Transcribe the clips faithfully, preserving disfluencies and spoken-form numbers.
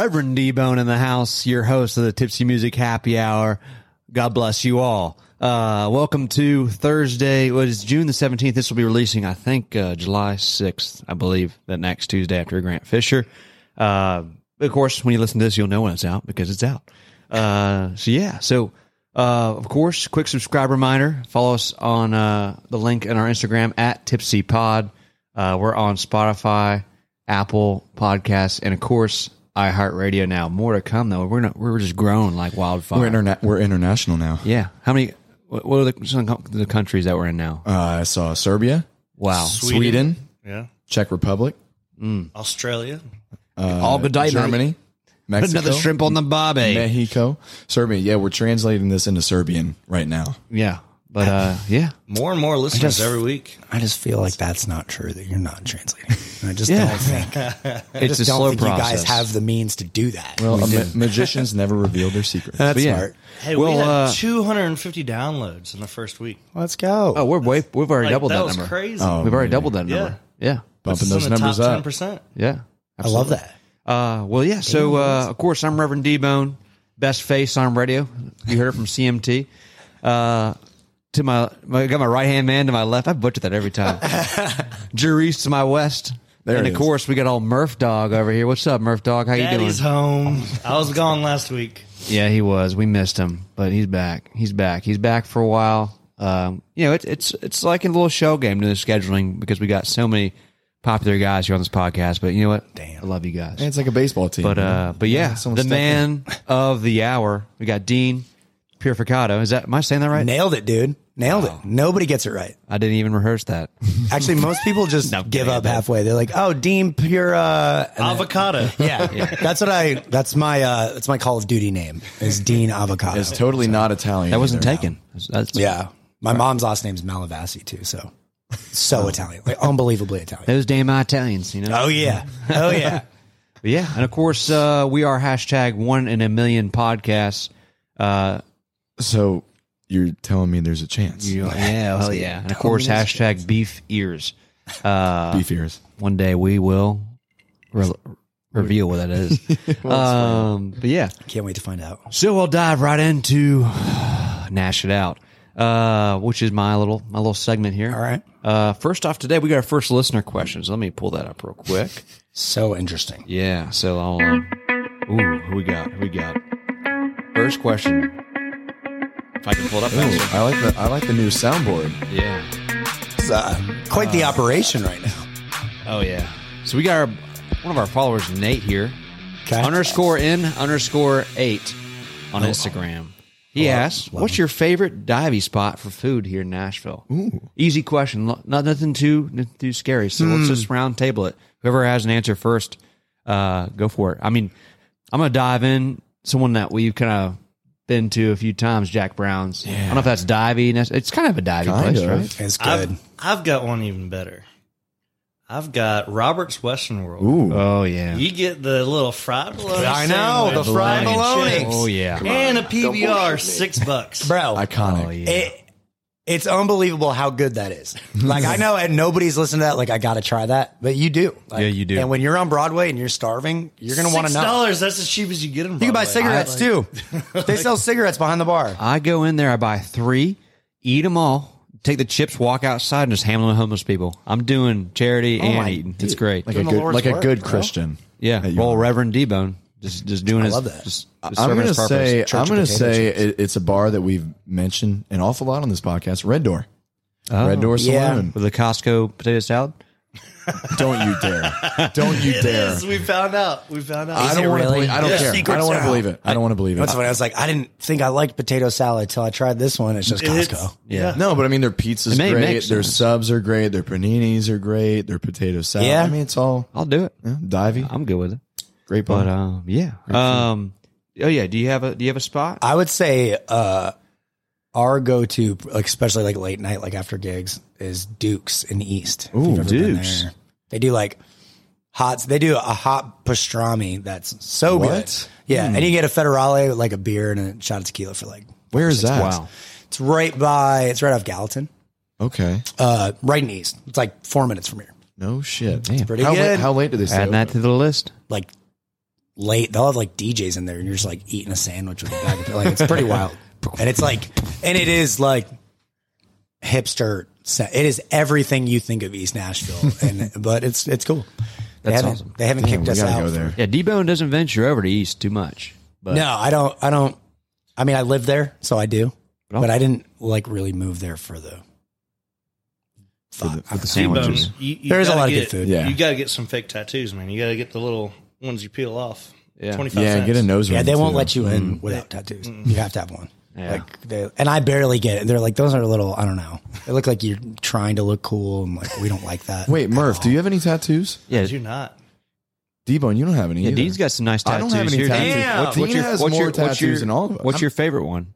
Reverend D-Bone in the house, your host of the Tipsy Music Happy Hour. God bless you all. Uh, welcome to Thursday. What is June the seventeenth? This will be releasing, I think, uh, July sixth, I believe, that next Tuesday after Grant Fisher. Uh, of course, when you listen to this, you'll know when it's out because it's out. Uh, so yeah, so, uh, of course, quick subscribe reminder. Follow us on, uh, the link in our Instagram at Tipsy Pod. Uh, we're on Spotify, Apple Podcasts, and of course, iHeartRadio now. More to come though. We're not, we're just growing like wildfire. We're interna- we're international now. Yeah. How many? What what are the, some of the countries that we're in now? Uh, I saw Serbia. Wow. Sweden. Sweden Yeah. Czech Republic. Mm. Australia. Uh, All good day, Germany. Mexico. Another shrimp on the bobby. Mexico. Serbia. Yeah, we're translating this into Serbian right now. Yeah. But uh, yeah. More and more listeners just- every week. I just feel like that's not true, that you're not translating. I just Yeah. don't think. I It's just a don't slow think process. you guys have the means to do that. Well, a ma- magicians never reveal their secrets. That's But yeah. smart. Hey, Well, we had uh, two hundred fifty downloads in the first week. Let's go. Oh, we're way. We've already Like, doubled that, that, was number. crazy. Oh. We've already doubled that Yeah. number. Yeah. Bumping Puts us those in the numbers top up. ten percent. Yeah. I love that. Uh, well, yeah. So, uh, of course, I'm Reverend D-Bone, best face on radio. You heard it from C M T. Uh, to my, my, I got my right hand man to my left. I butcher that every time. Drew Reese to my west. There and it of is. course, we got old Murph Dog over here. What's up, Murph Dog? How Daddy's you doing? home. I was gone last week. Yeah, he was. We missed him, but he's back. He's back. He's back for a while. Um, you know, it, it's it's like a little show game to the scheduling because we got so many popular guys here on this podcast. But you know what? Damn. I love you guys. It's like a baseball team. But you know? uh, but yeah, someone the step in. man of the hour. We got Dean Purificato. Is that? Am I saying that right? Nailed it, dude. Nailed it. Nobody gets it right. I didn't even rehearse that. Actually, most people just No, give kidding, up man. halfway. They're like, "Oh, Dean Pure uh, and then- Avocado. Yeah, that's what I. That's my. Uh, that's my Call of Duty name. Is Dean Avocado. It's totally not Italian. That wasn't either. taken. That's, Yeah, my mom's last name's Malavasi too. So, so Italian, like unbelievably Italian. those damn Italians, you know. Oh yeah, oh yeah. But yeah, and of course, uh, we are hashtag one in a million podcasts. Uh, So you're telling me there's a chance? you, yeah, hell yeah, and of course, hashtag beef ears. Uh, Beef ears. One day we will re- reveal what that is. um, but yeah, Can't wait to find out. so we'll dive right into Nash It Out, uh, which is my little my little segment here. All right. Uh, first off, today we got our first listener questions. Let me pull that up real quick. So interesting. Yeah, so I'll. Uh, ooh, who we got? Who we got? First question. If I can pull it up. Ooh, faster. I like the I like the new soundboard. Yeah. It's uh, quite the operation right now. Oh yeah. So we got our one of our followers, Nate here. Okay. Underscore in underscore eight on Instagram. He asked, "What's your favorite divey spot for food here in Nashville?" Ooh. Easy question, not nothing too nothing too scary. So let's just round table it. Whoever has an answer first, uh, go for it. I mean, I'm gonna dive in. Someone that we've kind of been to a few times, Jack Brown's. I don't know if that's divey. It's kind of a divey Kind place, of. right? It's good. I've, I've got one even better. I've got Robert's Western World. Ooh. Oh yeah. You get the little fried bologna. I know, the sandwich, fried mac and bologna. chips, Oh yeah. and a P B R, six bucks. Bro, Iconic. Oh yeah. it, it's unbelievable how good that is. Like, I know and nobody's listening to that. Like, I got to try that. But you do. Like, Yeah, you do. And when you're on Broadway and you're starving, you're going to want to Six know. dollars. That's as cheap as you get them. You can buy cigarettes too. They sell cigarettes behind the bar. I go in there, I buy three, eat them all, take the chips, walk outside, and just hand them to homeless people. I'm doing charity and my- eating. It's great. Like Doing a the good Lord's like a work, good bro. Christian. yeah, that you roll are. Reverend D-Bone. Just, just doing I his. love that. Just, just I'm serving gonna his purpose. say Church I'm gonna potato say chips. it, it's a bar that we've mentioned an awful lot on this podcast. Red Door. Oh. Red Door Yeah. Saloon. with the Costco potato salad. Don't you dare! Don't you It dare! is. We found out. We found out. I Is don't it want to really? believe. I don't Yeah. care. I Secrets don't want are to believe out. it. I don't want to believe it. That's what I was like. I didn't think I liked potato salad until I tried this one. It's just It's- Costco. Yeah. No, but I mean, their pizza's It may great. make Their sense. subs are great. Their paninis are great. Their potato salad. Yeah. I mean, it's all I'll do it. yeah, divey. I'm good with it. Great bar. But um, yeah. Um, oh yeah. Do you have a Do you have a spot? I would say uh, our go-to, like especially like late night, like after gigs, is Duke's in the East. If Ooh, you've ever been Duke's. there. They do like hot. They do a hot pastrami that's so What? good. Yeah, and you get a federale, like a beer and a shot of tequila for like. Where is that? Wow. It's right by. It's right off Gallatin, Okay. uh, right in the East. It's like four minutes from here. No shit. Pretty how good. Late, how late do they stay Add that open? to the list. Like late. They'll have like D Js in there, and you're just like eating a sandwich with a bag of like it's pretty wild. And it's like, and it is like hipster. It is everything you think of East Nashville, and but it's it's cool. They That's haven't, awesome. They haven't Damn, kicked we us gotta out. go there. Yeah, D-Bone doesn't venture over to East too much. But No, I don't. I don't. I mean, I live there, so I do, Oh. but I didn't like really move there for the. For the, for the T-bone, sandwiches. you, you There's a gotta lot of get, good food. Yeah. You got to get some fake tattoos, man. You got to get the little ones you peel off. Yeah. twenty-five Yeah, cents. get a nose Yeah, ring, they won't too. let you in Mm. without tattoos. You have to have one. Yeah. Like they, and I barely get it. They're like, those are a little. I don't know. They look like you're trying to look cool, and like we don't like that. Wait, Murph, do you have any tattoos? yeah, Do not. D-Bone, you don't have any yeah. either. Dean's got some nice I tattoos. don't have any Here, tattoos. Damn. What, Dean what's your- has what's more your- what's tattoos your- than all of us. What's your favorite one?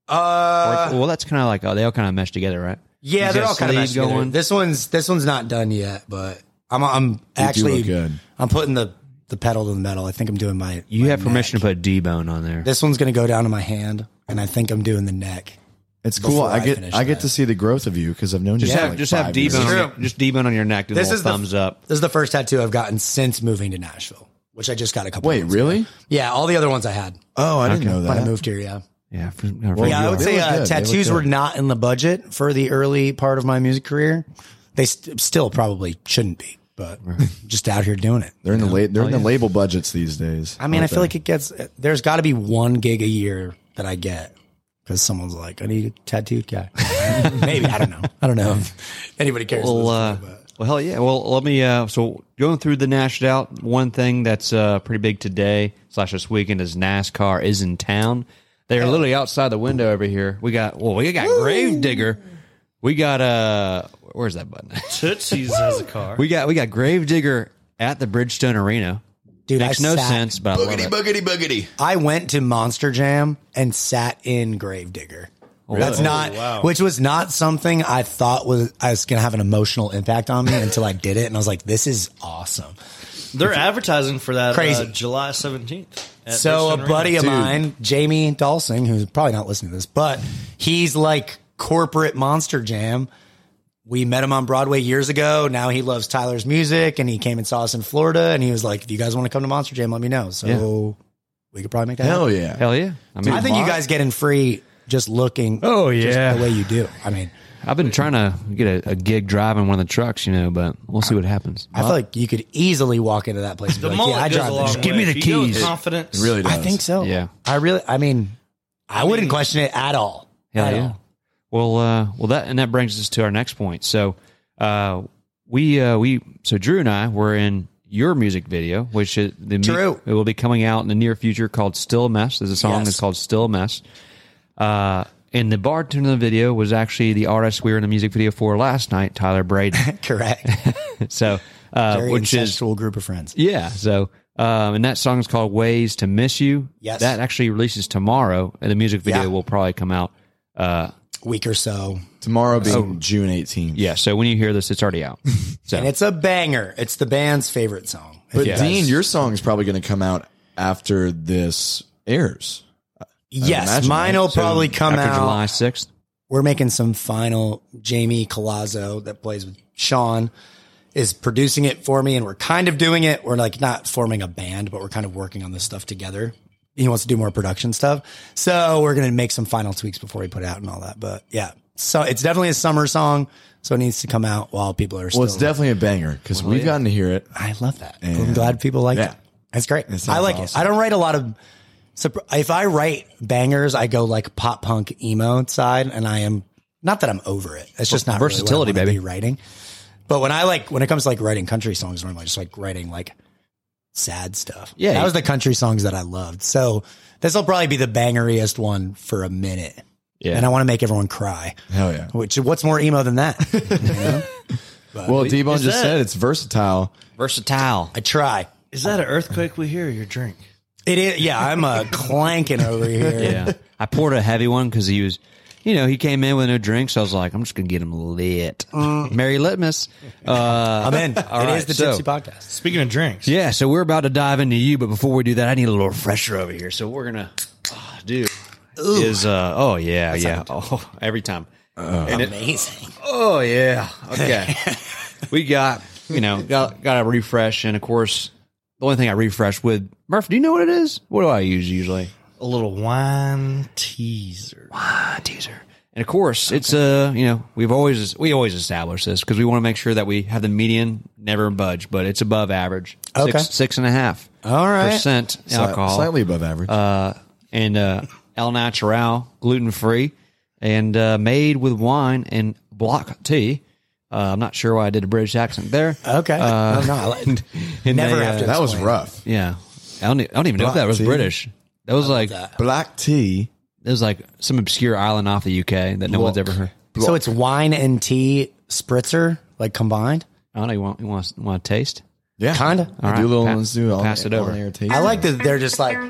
Uh, Or- well, that's kind of like oh, they all kind of mesh together, right? yeah, He's they're got all kind of sleeve meshed together. going. This one's this one's not done yet, but I'm I'm do actually look good. I'm putting the the pedal to the metal. I think I'm doing my. You my have permission neck. to put D-Bone on there. This one's going to go down to my hand, and I think I'm doing the neck. It's cool. before I I get finish I get that. to see the growth of you because I've known you Just for have like just have five D-Bone, years. on your, just D-Bone on your neck. Do a This little is the- thumbs up. This is the first tattoo I've gotten since moving to Nashville, which I just got a couple. Wait, months really? ago. Yeah, all the other ones I had Oh, I didn't Okay. know when I that. moved here. Yeah, Yeah, for, for Well, yeah. I would They say look uh, good. They look tattoos good. were not in the budget for the early part of my music career. They st- still probably shouldn't be, but just out here doing it. They're in the la- they're in the yeah. label budgets these days. I mean, I aren't feel they? like it gets. There's got to be one gig a year that I get because someone's like, "I need a tattooed guy." Maybe I don't know. I don't know if anybody cares. Well, uh, about it, well, hell yeah. Well, let me. Uh, so going through the Nash out, one thing that's uh, pretty big today slash this weekend is NASCAR is in town. They're literally outside the window over here. We got well, we got Gravedigger. We got uh, where's that button? Tootsie's has a car. we got we got Gravedigger at the Bridgestone Arena. dude, Makes I no sat- sense, but I love boogity it. boogity boogity. I went to Monster Jam and sat in Gravedigger. That's really? not, Oh, wow. which was not something I thought was I was gonna have an emotional impact on me until I did it, and I was like, "This is awesome." They're advertising for that Crazy. Uh, July seventeenth. So a buddy of Dude. mine, Jamie Dalsing, who's probably not listening to this, but he's like corporate Monster Jam. We met him on Broadway years ago. Now he loves Tyler's music, and he came and saw us in Florida. And he was like, "If you guys want to come to Monster Jam, let me know." So we could probably make that Hell happen. yeah. Hell yeah! I mean, I think you guys get in free just looking. Oh, just yeah. the way you do. I mean, I've been trying to get a, a gig driving one of the trucks, you know, but we'll see what happens. I feel like you could easily walk into that place and be The like, mullet "Yeah, I goes drive a this long shit." way. give me the If you go with keys. confidence. It really does. I think so. Yeah. I really. I mean, I wouldn't question it at all. Hell At yeah. all. Well, uh, well, that and that brings us to our next point. So, uh, we uh, we so Drew and I were in your music video, which is the mu- True. it will be coming out in the near future, called "Still a Mess." There's a song Yes. that's called "Still a Mess." Uh, and the bartender in the video was actually the artist we were in the music video for last night, Tyler Braden. Correct. so, uh, Very which is incestual group of friends. yeah. So, um, and that song is called "Ways to Miss You." Yes. that actually releases tomorrow, and the music video Yeah. will probably come out. Uh, Week or so. Tomorrow being June eighteenth. yeah. So when you hear this, it's already out. So And it's a banger. It's the band's favorite song. If But you guys- Dean, your song is probably going to come out after this airs. yes, imagine, mine right? will So probably come after out. July sixth. We're making some final. Jamie Colazzo, that plays with Sean, is producing it for me, and we're kind of doing it. We're like not forming a band, but we're kind of working on this stuff together. He wants to do more production stuff, so we're gonna make some final tweaks before we put it out and all that. But yeah, so it's definitely a summer song, so it needs to come out while people are. Still, Well, it's definitely a banger because we've gotten to hear it. I love that. I'm And- glad people like yeah. it. That's great. It sounds I like awesome. it. I don't write a lot of. So if I write bangers, I go like pop punk emo side, and I am not that I'm over it. It's just not Versatility, really what I wanna baby. be writing. But when I like when it comes to like writing country songs, normally just like writing like sad stuff. Yeah. that was the country songs that I loved. So this will probably be the bangeriest one for a minute. Yeah. and I want to make everyone cry. Hell yeah. Which what's more emo than that? You know? Well, D-Bone is just that- said it's versatile. Versatile. I try. Is that an earthquake we hear or your drink? It is. Yeah, I'm uh, clanking over here. Yeah. I poured a heavy one because he was, you know, he came in with no drink, so I was like, I'm just gonna get him lit. Merry Litmus. Uh, I'm in. It right, is the so- Tipsy Podcast. Speaking of drinks, yeah, so we're about to dive into you, but before we do that, I need a little refresher over here. So we're gonna oh, do is uh oh yeah yeah oh every time. And it- Amazing. Oh yeah. Okay. we got you know got got a refresh, and of course the only thing I refreshed with Murph, do you know what it is? What do I use usually? A little wine teaser. Wine teaser. And of course, okay. it's uh, you know, we've always we always establish this because we want to make sure that we have the median never budge, but it's above average. Okay, six, six and a half. All right, percent alcohol, slightly above average. Uh, and uh, El Natural, gluten free, and uh, made with wine and block tea. Uh, I'm not sure why I did a British accent there. Okay, uh, no, no, and, and never they, have to. Uh, that was explain. rough. Yeah, I don't, I don't even know Black if that was tea. British. That was like that. Black tea. It was like some obscure island off the U K that no Block. one's ever heard. Block. So it's wine and tea spritzer, like combined. I don't know. You want you want want to taste? Yeah, Kinda. We'll All do a right, little pa- let's do all pass it over. taste. I like that they're just like.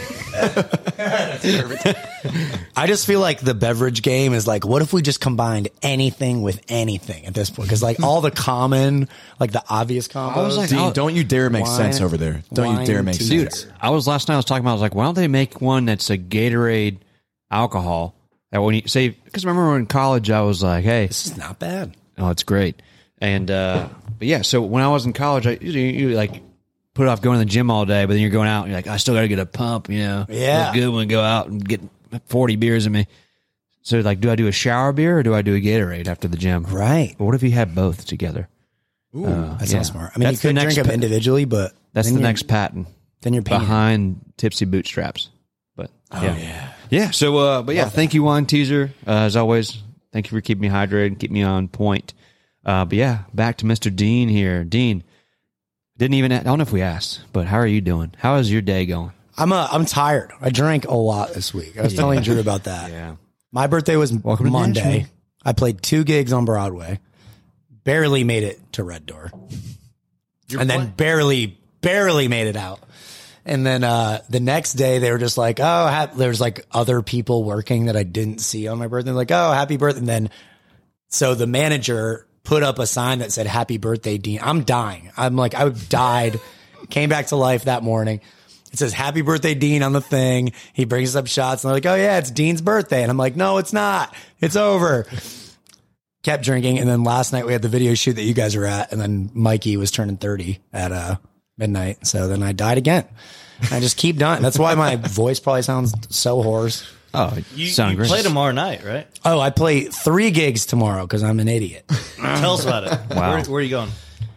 I just feel like the beverage game is like, what if we just combined anything with anything at this point? Because like all the common, like the obvious combos. I was like, Dean, I'll- don't you dare make Wine- sense over there. Don't you wine dare make tea. sense. I was last night. I was talking about. I was like, why don't they make one that's a Gatorade alcohol? That when you say, because remember in college, I was like, hey, This is not bad. oh, it's great. And uh, but yeah, so when I was in college, I you, you like put off going to the gym all day, but then you're going out and you're like, I still got to get a pump, you know? Yeah. Look good when I go out and get forty beers in me. So like, do I do a shower beer or do I do a Gatorade after the gym? Right. But what if you had both together? Ooh, Uh, that yeah. sounds smart. I mean, That's you the could next drink them pa- individually, but That's then the you're- next patent Then you're paying. behind Tipsy Bootstraps. But Oh yeah. yeah. Yeah. So, uh, but yeah, thank you, Wine Teaser. Uh, as always, thank you for keeping me hydrated and keeping me on point. Uh, but yeah, back to Mister Dean here. Dean, didn't even, I don't know if we asked, but how are you doing? How is your day going? I'm uh, I'm tired. I drank a lot this week. I was telling Drew about that. Yeah. My birthday was Welcome to Monday. Nashville. I played two gigs on Broadway. Barely made it to Red Door. and then barely, barely made it out. And then uh, the next day they were just like, oh, ha-, there's like other people working that I didn't see on my birthday. Like, oh, happy birthday. And then so the manager put up a sign that said, happy birthday, Dean. I'm dying. I'm like, I died, came back to life that morning. It says, happy birthday, Dean on the thing. He brings up shots and they're like, oh yeah, it's Dean's birthday. And I'm like, no, it's not. It's over. Kept drinking. And then last night we had the video shoot that you guys were at. And then Mikey was turning thirty at uh, midnight. So then I died again. I just keep dying. That's why my voice probably sounds so hoarse. Oh, You, sound you great. play tomorrow night, right? Oh, I play three gigs tomorrow because I'm an idiot. Tell us about it. Wow. Where, where are you going?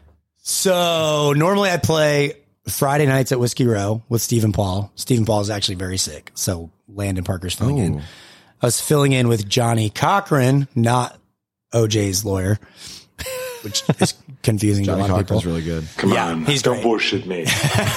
So normally I play Friday nights at Whiskey Row with Stephen Paul. Stephen Paul is actually very sick. So Landon Parker's filling in. I was filling in with Johnny Cochran, not O J's lawyer, which is confusing to a Johnny lot of people. Cochran's really good. Come Yeah, on, he's don't great. bullshit me.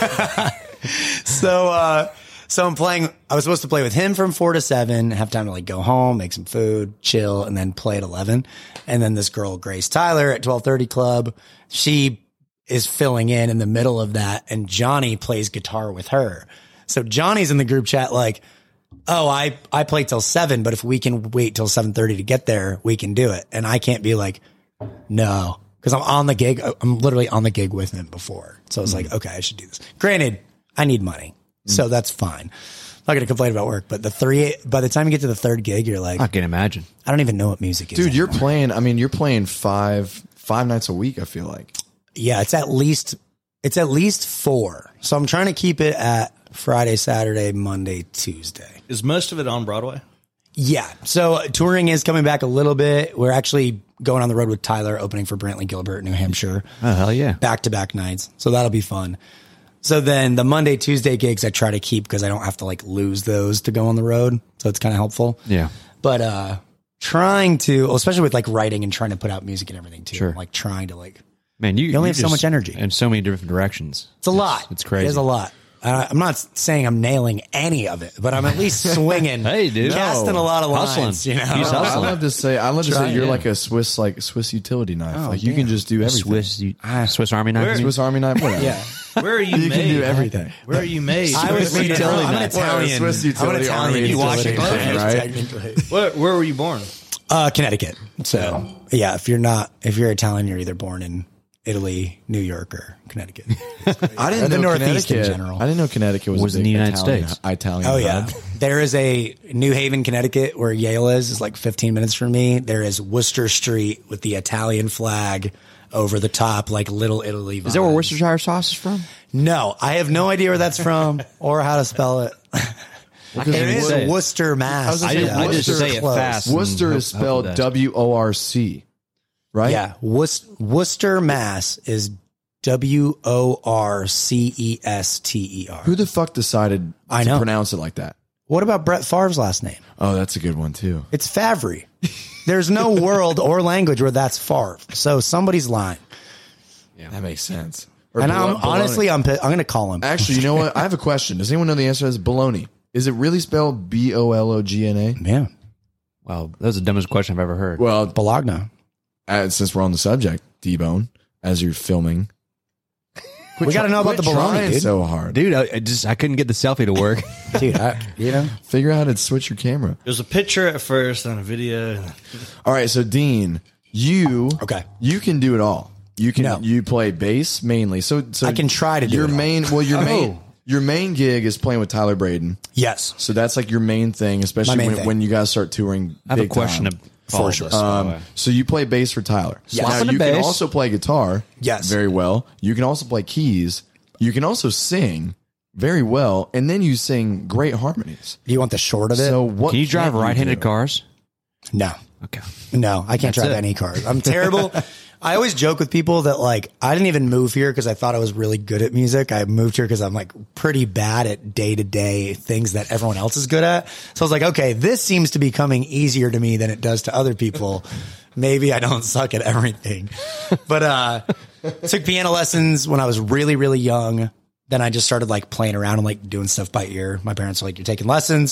So, uh, so I'm playing, I was supposed to play with him from four to seven, have time to like go home, make some food, chill, and then play at eleven. And then this girl, Grace Tyler at twelve thirty Club, she is filling in in the middle of that. And Johnny plays guitar with her. So Johnny's in the group chat like, oh, I, I play till seven, but if we can wait till seven thirty to get there, we can do it. And I can't be like, no, because I'm on the gig. I'm literally on the gig with him before. So I was like, okay, I should do this. Granted, I need money. So that's fine. I'm not going to complain about work, but the three, by the time you get to the third gig, you're like, I can imagine. I don't even know what music is. Dude, you're anymore. playing, I mean, you're playing five five nights a week, I feel like. Yeah, it's at least, it's at least four. So I'm trying to keep it at Friday, Saturday, Monday, Tuesday. Is most of it on Broadway? Yeah. So uh, touring is coming back a little bit. We're actually going on the road with Tyler, opening for Brantley Gilbert, New Hampshire. Oh, hell yeah. Back to back nights. So that'll be fun. So then the Monday, Tuesday gigs I try to keep because I don't have to like lose those to go on the road. So it's kind of helpful. Yeah. But uh trying to, well, especially with like writing and trying to put out music and everything too. Sure. I'm like trying to like, Man, you, You only have so just- much energy. in so many different directions. it's a lot. It's crazy. It's a lot. Uh, I'm not saying I'm nailing any of it, but I'm at least swinging. Hey, dude. Casting No. a lot of Hustling. lines, you know? He's I hustling. love to say, I love to say Trying, you're yeah. like a Swiss, like Swiss utility knife. Oh, like you can damn. just do everything. Swiss, you, Swiss Army knife. Where- you mean? Swiss Army knife, whatever. Yeah. Where are you, You made? can do everything. Where are you made? I was Swiss made in, utility I'm an knife. Italian. Swiss I'm an utility Italian army utility utility knife, knife, right? technically. where, where were you born? Uh, Connecticut. So yeah, if you're not, if you're Italian, you're either born in Italy, New York, or Connecticut. I didn't the know Northeast in Connecticut. general. I didn't know Connecticut was, Was a in big the United Italian, States. Italian Oh yeah, hub. there is a New Haven, Connecticut, where Yale is. Is like fifteen minutes from me. There is Worcester Street with the Italian flag over the top, like Little Italy vibes. Is that where Worcestershire sauce is from? No, I have no idea where that's from or how to spell it. I It can't even is say it. Worcester, Mass. I was I gonna just, say I just Worcester say it close. fast. and Worcester hope- is hope spelled that's- W O R C, right? Yeah, Worc- Worcester, Mass is W O R C E S T E R. Who the fuck decided I to know. pronounce it like that? What about Brett Favre's last name? Oh, that's a good one too. It's Favre. There's no world or language where that's Favre. So somebody's lying. That makes sense. Or And bolo- I'm bologna. honestly, I'm pi- I'm going to call him. Actually, you know what? I have a question. Does anyone know the answer to this? Bologna. Is it really spelled B O L O G N A? Yeah, Wow, that was the dumbest question I've ever heard. Well, Bologna. uh, since we're on the subject, D-Bone, as you're filming, We got to know about the quit bologna, trying dude. so hard. Dude, I, I just I couldn't get the selfie to work. Dude, I, you know, Figure out how to switch your camera. It was a picture at first, then a video. And All right, so Dean, you Okay. you can do it all. You can No. you play bass mainly. So so I can try to do your it all. main. Well, your Oh. main your main gig is playing with Tyler Braden. yes. So that's like your main thing, especially My main when, thing. when you guys start touring. I have a big question time. to follow sure. this, by the way. Um, so you play bass for Tyler. Yes. Now Slapping you the can bass. also play guitar. Yes. Very well. You can also play keys. You can also sing very well, and then you sing great harmonies. Do you want the short of it? So what? Can you drive can't right-handed do? cars? no. Okay. No, I can't That's drive it. any cars. I'm terrible. I always joke with people that like, I didn't even move here because I thought I was really good at music. I moved here because I'm like pretty bad at day to day things that everyone else is good at. So I was like, okay, this seems to be coming easier to me than it does to other people. Maybe I don't suck at everything, but, uh, took piano lessons when I was really, really young. Then I just started like playing around and like doing stuff by ear. My parents were like, you're taking lessons.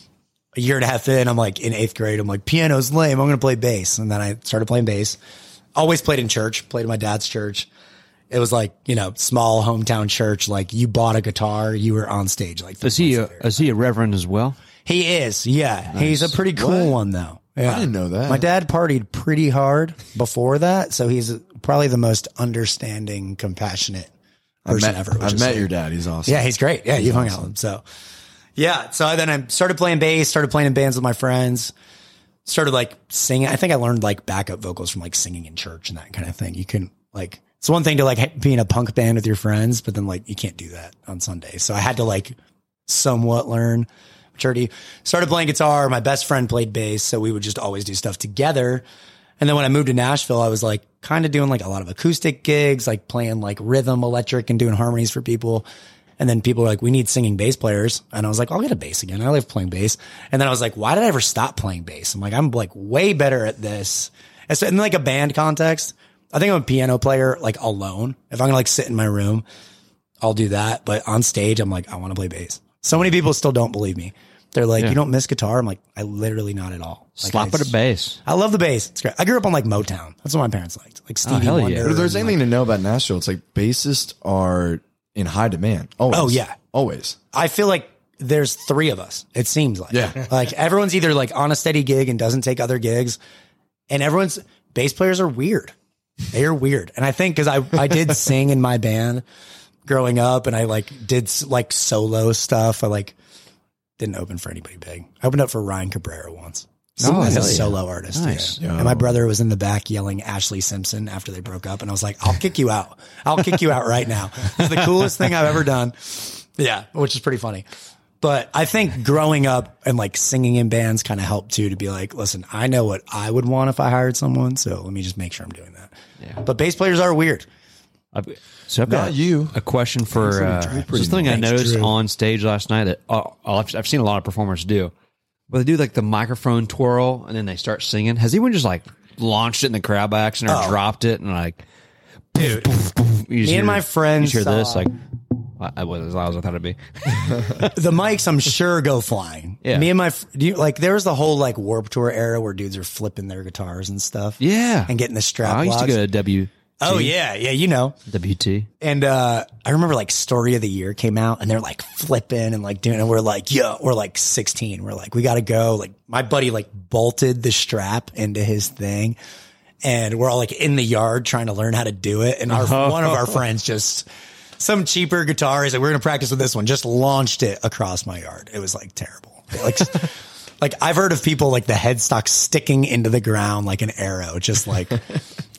A year and a half in, I'm like in eighth grade. I'm like, piano's lame. I'm going to play bass. And then I started playing bass. Always played in church, played in my dad's church. It was like, you know, small hometown church. Like you bought a guitar, you were on stage. Like Is he a, is he a reverend as well? he is. Yeah. He's a pretty cool What? one though. Yeah. I didn't know that. My dad partied pretty hard before that. So he's probably the most understanding, compassionate I person met, ever. which I've is met sick. your dad. He's awesome. Yeah, he's great. Yeah, you've hung out with him. So, yeah. So then I started playing bass, started playing in bands with my friends, started like singing. I think I learned like backup vocals from like singing in church and that kind of thing. You can like, it's one thing to like be in a punk band with your friends, but then like you can't do that on Sunday. So I had to like somewhat learn maturity. Started playing guitar. My best friend played bass. So we would just always do stuff together. And then when I moved to Nashville, I was like kind of doing like a lot of acoustic gigs, like playing like rhythm, electric and doing harmonies for people. And then people were like, we need singing bass players. And I was like, I'll get a bass again. I love playing bass. And then I was like, why did I ever stop playing bass? I'm like, I'm like way better at this. And so in like a band context, I think I'm a piano player, like alone. If I'm gonna like sit in my room, I'll do that. But on stage, I'm like, I want to play bass. So many people still don't believe me. They're like, Yeah. you don't miss guitar? I'm like, I literally not at all. Like, Slap I at a bass. I love the bass. It's great. I grew up on like Motown. That's what my parents liked. Like Stevie hell yeah. Wonder. But if there's and, anything to know about Nashville, it's like bassists are in high demand. Always. Oh, yeah. Always. I feel like there's three of us. It seems like, Yeah. like everyone's either like on a steady gig and doesn't take other gigs, and everyone's bass players are weird. They are weird. And I think because I, I did sing in my band growing up and I like did s- like solo stuff. I like didn't open for anybody big. I opened up for Ryan Cabrera once. Oh, as a hell yeah. solo artist. Nice. Yeah. And my brother was in the back yelling Ashley Simpson after they broke up. And I was like, I'll kick you out. I'll kick you out right now. It's the coolest thing I've ever done. Yeah. Which is pretty funny. But I think growing up and like singing in bands kind of helped too, to be like, listen, I know what I would want if I hired someone. So let me just make sure I'm doing that. Yeah. But bass players are weird. I've, so I've Not got you. a question for uh, pretty something I Thanks, noticed Drew. on stage last night that uh, I've, I've seen a lot of performers do. But they do like the microphone twirl and then they start singing. Has anyone just like launched it in the crowd by accident or Oh. dropped it and like, Dude. you just Me and my friends you hear this saw- like, I I wasn't as loud as I thought it'd be. The mics, I'm sure, go flying. Yeah. Me and my, fr- do you, like, there was the whole like Warped Tour era where dudes are flipping their guitars and stuff. Yeah, And getting the strap I used to locks. go to W. Oh yeah, yeah, you know. W T. And uh I remember like Story of the Year came out and they're like flipping and like doing and we're like, yo, we're like sixteen. We're like, we gotta go. Like my buddy like bolted the strap into his thing and we're all like in the yard trying to learn how to do it. And our one of our friends just some cheaper guitar, he's like, we're gonna practice with this one, just launched it across my yard. It was like terrible. Like Like I've heard of people like the headstock sticking into the ground like an arrow, just like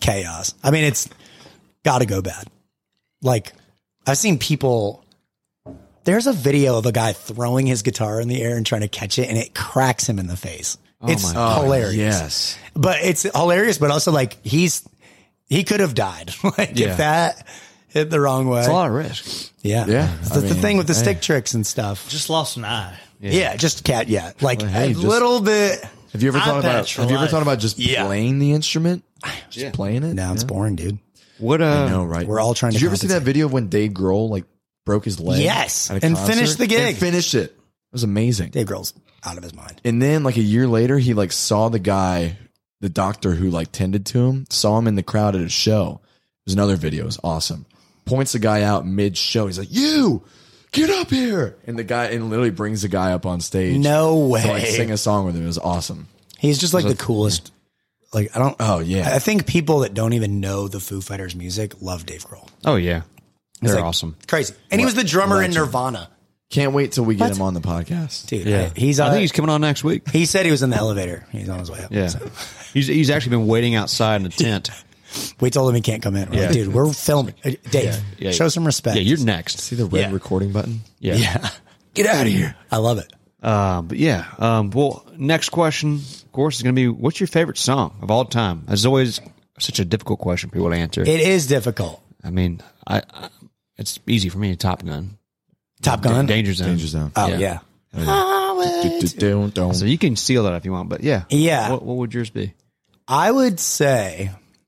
chaos. I mean, it's got to go bad. Like, I've seen people. There's a video of a guy throwing his guitar in the air and trying to catch it, and it cracks him in the face. It's my hilarious. Yes. But it's hilarious, but also like he's he could have died. Like Yeah. if that hit the wrong way. It's a lot of risk. Yeah. Yeah, That's I the mean, thing with the hey. stick tricks and stuff. Just lost an eye. Yeah, just cat yeah. Like Well, hey, a just- little bit. Have you ever Eye thought about? patch for Have you ever life. thought about just Yeah. playing the instrument? Just Yeah. playing it. Now it's Yeah. boring, dude. What uh I know, right? We're all trying Did to you ever see that compensate. video of when Dave Grohl like broke his leg? Yes, at a and concert? finished the gig. And finished it. It was amazing. Dave Grohl's out of his mind. And then like a year later, he like saw the guy, the doctor who like tended to him, saw him in the crowd at a show. There's another video. It was awesome. Points the guy out mid show. He's like, "You get up here!" And the guy and literally brings the guy up on stage. No way. To like sing a song with him. It was awesome. He's just like the coolest. Like I don't. Oh yeah. I think people that don't even know the Foo Fighters music love Dave Grohl. Oh yeah. They're like- awesome. Crazy. And he was the drummer Legend. in Nirvana. Can't wait till we get What? him on the podcast. Dude, Yeah. I- he's uh, I think he's coming on next week. he said he was in the elevator. He's on his way up. Yeah. So. He's he's actually been waiting outside in the tent. We told him he can't come in. We're like, Yeah. dude, we're filming. Uh, Dave, Yeah. show some respect. Yeah, you're next. See the red Yeah. recording button? Yeah. Yeah. Get out of here. I love it. Uh, but yeah. Um, well, next question, of course, is going to be, what's your favorite song of all time? It's always such a difficult question for people to answer. It is difficult. I mean, I, I it's easy for me. Top Gun, Top Gun. Danger Zone. Danger Zone. Oh, Yeah. yeah. Don't, don't. So you can steal that if you want, but yeah, Yeah. What, what would yours be? I would say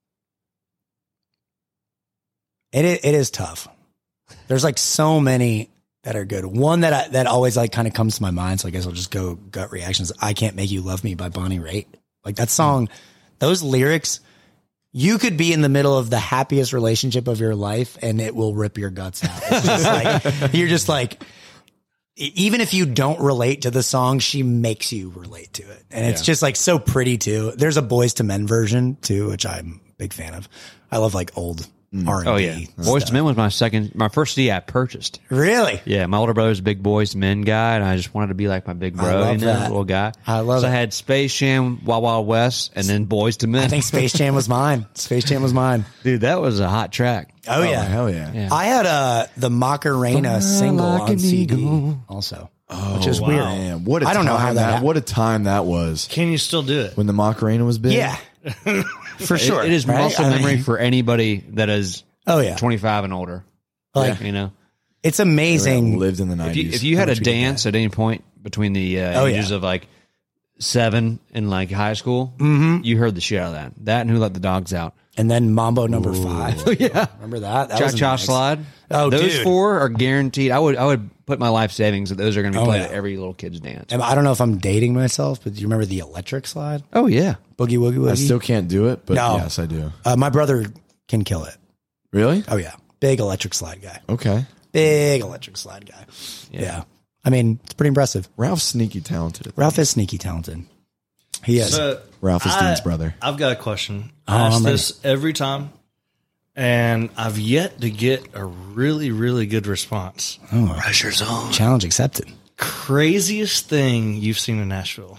it i- it is tough. There's like so many that are good. One that I, that always like kind of comes to my mind, so I guess I'll just go gut reactions. "I Can't Make You Love Me" by Bonnie Raitt. Like that song, those lyrics. You could be in the middle of the happiest relationship of your life, and it will rip your guts out. It's just like you're just like. e- Even if you don't relate to the song, she makes you relate to it. And it's Yeah. just like so pretty too. There's a Boys to Men version too, which I'm a big fan of. I love like old R and B. Oh yeah, Boys to Men was my second, my first C D I purchased. Really? Yeah, my older brother's a big Boys to Men guy, and I just wanted to be like my big bro, love you know, that. little guy. I love so it. I had Space Jam, Wild Wild West, and then Boys to Men. I think Space Jam was mine. Space Jam was mine. Dude, that was a hot track. Oh, yeah. hell yeah. Yeah. I had uh, the Macarena single like on an C D eagle. also. Oh, Which is wow. weird. Man, what a I don't know time how that that, happened. what a time that was Can you still do it? when the Macarena was big. Yeah. For sure. It, it is right? muscle I memory mean, for anybody that is oh, yeah. twenty-five and older. Like, You know, it's I amazing. lived in the if nineties. you, if you had How a much we did dance at any point between the uh, Oh, ages yeah. of like seven and like high school, mm-hmm. you heard the shit out of that. That and Who Let the Dogs Out. And then Mambo number five. Yeah. Remember that? That Cha was Cha nice. Slide. Oh, those dude. four are guaranteed. I would I would put my life savings that those are going to be Oh, played yeah. at every little kid's dance. And I don't know if I'm dating myself, but do you remember the electric slide? Oh yeah, Boogie Woogie Woogie? I still can't do it, but No. yes, I do. uh, my brother can kill it. Really? Oh, yeah. Big electric slide guy. Okay. Big electric slide guy. Yeah. I mean, it's pretty impressive. Ralph's sneaky talented. Ralph is sneaky talented. He is. So, Ralph is I- Dean's brother. I've got a question. Oh, I ask I'm ready. this every time, and I've yet to get a really, really good response. Oh, Pressure's on. challenge accepted. Craziest thing you've seen in Nashville?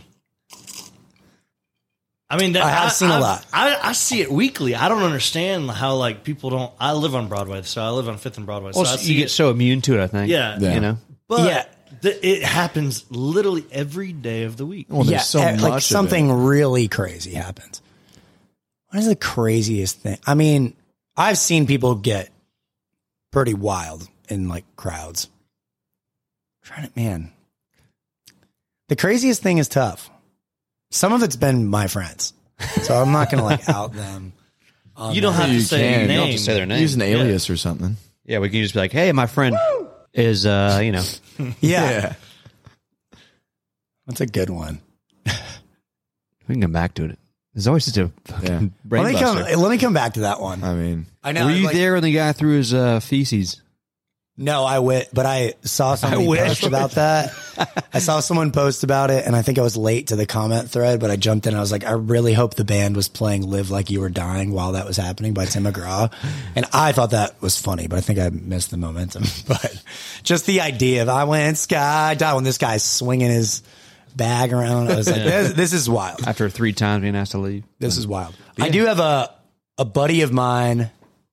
I mean, that, I have seen a a lot. I, I see it weekly. I don't understand how like people don't. I live on Broadway, so I live on Fifth and Broadway. So well, I you see get it. so immune to it. I think. Yeah. Yeah. You know. But Yeah. th- it happens literally every day of the week. Well, there's yeah, so eh, much like of something it. really crazy happens. What is the craziest thing? I mean, I've seen people get pretty wild in like crowds. I'm trying to, man, the craziest thing is tough. Some of it's been my friends, so I'm not going to like out them. on You don't that. have to You say can. their You name. don't have to say their name. Use an alias or something. Yeah, we can just be like, hey, my friend is, uh, you know, Yeah, that's a good one. we can come back to it. There's always just a fucking Yeah. brain Let me come. buster. Let me come back to that one. I mean, I know. Were you like- there when the guy threw his uh, feces? No, I wish, but I saw somebody wish. post about that. I saw someone post about it, and I think I was late to the comment thread, but I jumped in. And I was like, I really hope the band was playing "Live Like You Were Dying" while that was happening by Tim McGraw, and I thought that was funny, but I think I missed the momentum. But just the idea of I went sky dive when this guy's swinging his bag around, I was like, this, this is wild. After three times being asked to leave. This is wild. I do have a a buddy of mine,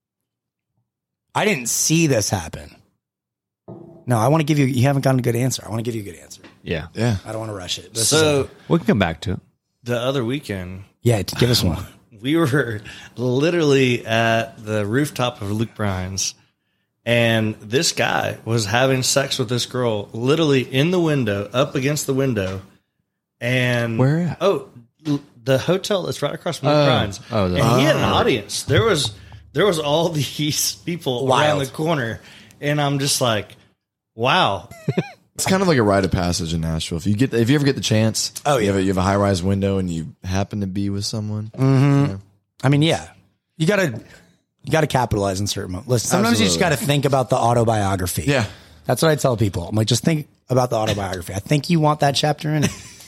I didn't see this happen. No, I want to give you, you haven't gotten a good answer. I want to give you a good answer. Yeah. Yeah. I don't want to rush it. This So is We can come back to it. the other weekend, yeah, give us one. we were literally at the rooftop of Luke Bryan's, and this guy was having sex with this girl literally in the window, up against the window. And Where at? Oh, l- the hotel that's right across from Luke Oh. Bryan's. Oh, the- and he had an audience. There was there was all these people around Wild. the corner, and I'm just like, wow. It's kind of like a rite of passage in Nashville. If you get, if you ever get the chance, Oh, you yeah. have a, you have a high rise window and you happen to be with someone. I mean, yeah, you gotta, you gotta capitalize in certain moments. Listen, sometimes you just Absolutely. gotta think about the autobiography. Yeah. That's what I tell people. I'm like, just think about the autobiography. I think you want that chapter in it.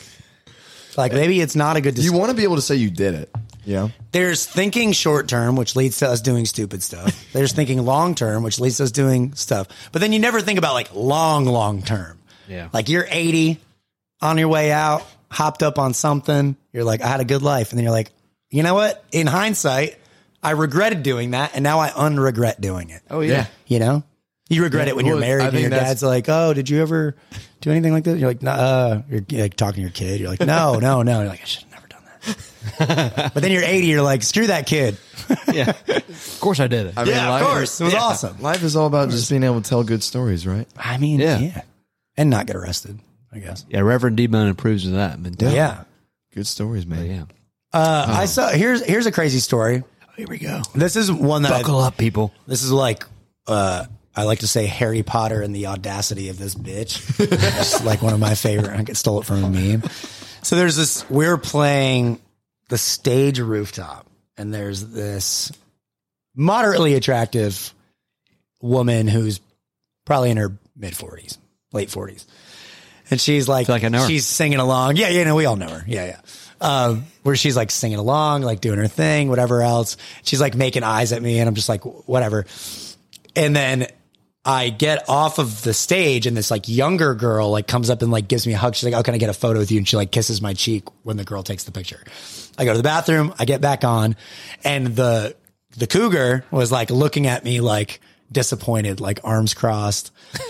Like maybe it's not a good You decision. want to be able to say you did it. You know? There's thinking short term, which leads to us doing stupid stuff. There's thinking long term, which leads to us doing stuff. But then you never think about like long, long term. Yeah. Like you're eighty on your way out, hopped up on something. You're like, I had a good life. And then you're like, you know what? In hindsight, I regretted doing that. And now I unregret doing it. Oh, Yeah. You know, you regret Yeah, it when well, you're married I and think your that's- dad's like, oh, did you ever do anything like this? You're like, no, uh, you're, you're like talking to your kid. You're like, no, no, no. You're like, I should have never done that. But then you're eighty. You're like, screw that kid. Yeah. Of course I did it. I mean, Yeah, of life- course. It was yeah. awesome. Life is all about just being able to tell good stories, right? I mean, Yeah. yeah. And not get arrested, I guess. Yeah, Reverend D-Bone approves of that. mentality. Yeah. Good stories, man. Yeah. Uh, I saw, here's, here's a crazy story. Here we go. This is one that, Buckle I, up, people. this is like, uh, I like to say Harry Potter and the audacity of this bitch. It's like one of my favorite. I stole it from a meme. So there's this, we're playing the stage rooftop and there's this moderately attractive woman who's probably in her mid forties, late forties. And she's like, feel like I know her. she's singing along. Yeah, yeah, no, we all know her. Yeah, yeah. Um, where she's like singing along, like doing her thing, whatever else. She's like making eyes at me and I'm just like, whatever. And then I get off of the stage and this like younger girl like comes up and like gives me a hug. She's like, oh, can I get a photo with you? And she like kisses my cheek when the girl takes the picture. I go to the bathroom, I get back on, and the, the cougar was like looking at me like disappointed, like arms crossed,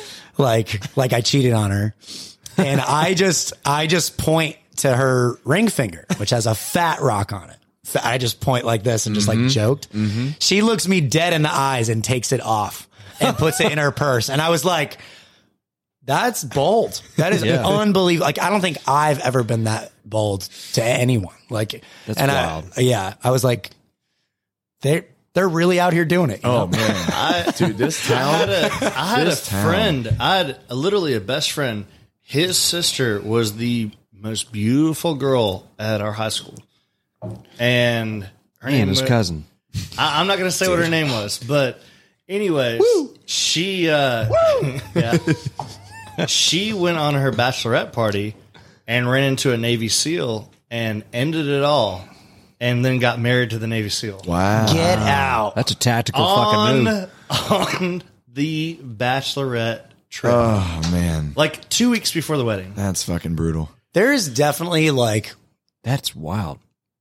like, like I cheated on her. And I just, I just point to her ring finger, which has a fat rock on it. I just point like this and just like joked. She looks me dead in the eyes and takes it off and puts it in her purse. And I was like, that's bold. That is Yeah. unbelievable. Like, I don't think I've ever been that bold to anyone. Like, That's and wild. I, yeah, I was like, they're, they're really out here doing it. you know? Oh man, I, dude, this I had town. a, I had a This town. friend. I had a, literally a best friend. His sister was the most beautiful girl at our high school, and her And name his wa- cousin. I, I'm not going to say what her name was, but anyways, she uh, yeah, she went on her bachelorette party and ran into a Navy SEAL and ended it all, and then got married to the Navy SEAL. Wow. Get out. That's a tactical on, fucking move. on the bachelorette trip. Oh man, Like two weeks before the wedding. that's fucking brutal. There is definitely like, That's wild.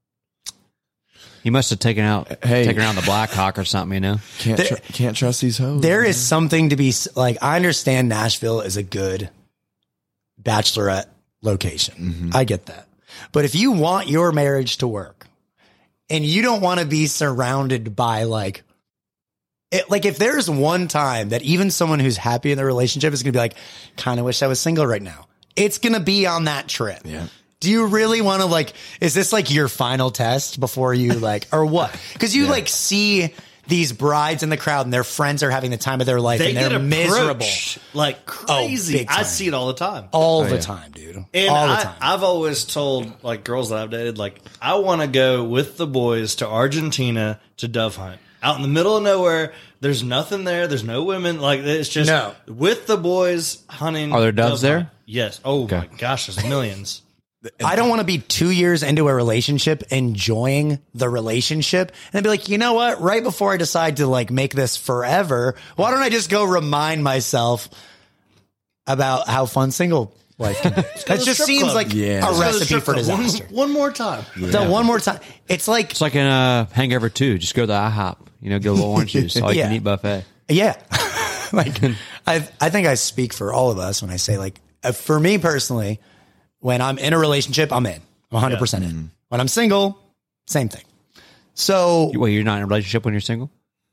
He must have taken out, Hey. taken out the Black Hawk or something, you know? Can't There- tr- can't trust these hoes. there is something to be s- like, I understand Nashville is a good bachelorette location. I get that. But if you want your marriage to work and you don't want to be surrounded by like, it, like if there's one time that even someone who's happy in their relationship is going to be like, kind of wish I was single right now. It's going to be on that trip. Yeah. Do you really want to like, is this like your final test before you like, or what? Cause you like see these brides in the crowd and their friends are having the time of their life They and get they're miserable approached like crazy. big I time. see it all the time. all the time, dude. And all the I, time. I've always told like girls that I've dated, like I want to go with the boys to Argentina to dove hunt out in the middle of nowhere. There's nothing there. There's no women. Like it's just No. with the boys hunting. Are there doves dove there? hunt. Yes. Oh my gosh, there's millions. I don't want to be two years into a relationship enjoying the relationship and then be like, you know what? Right before I decide to like make this forever, why don't I just go remind myself about how fun single life can be. That to just strip seems club. like Yeah. a Let's Go to the recipe strip for club. One- disaster. One, more time. So one more time. It's like, It's like in uh, Hangover two. Just go to the IHOP. You know, get a little orange juice. All you Yeah. can eat buffet. yeah. like, I I think I speak for all of us when I say, like, uh, for me personally, when I'm in a relationship, I'm in. I'm one hundred percent in. When I'm single, same thing. So, Well, you're not in a relationship when you're single?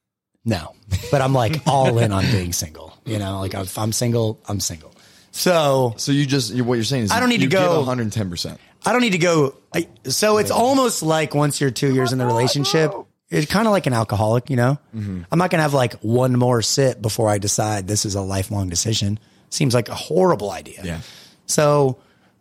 no. But I'm like all in on being single. You know, like if I'm single, I'm single. So, So you just you, what you're saying is I don't need you to go- give one hundred ten percent. I don't need to go. I, so it's almost like once you're two years in the relationship, it's kind of like an alcoholic, you know? Mm-hmm. I'm not going to have like one more sip before I decide this is a lifelong decision. Seems like a horrible idea. Yeah. So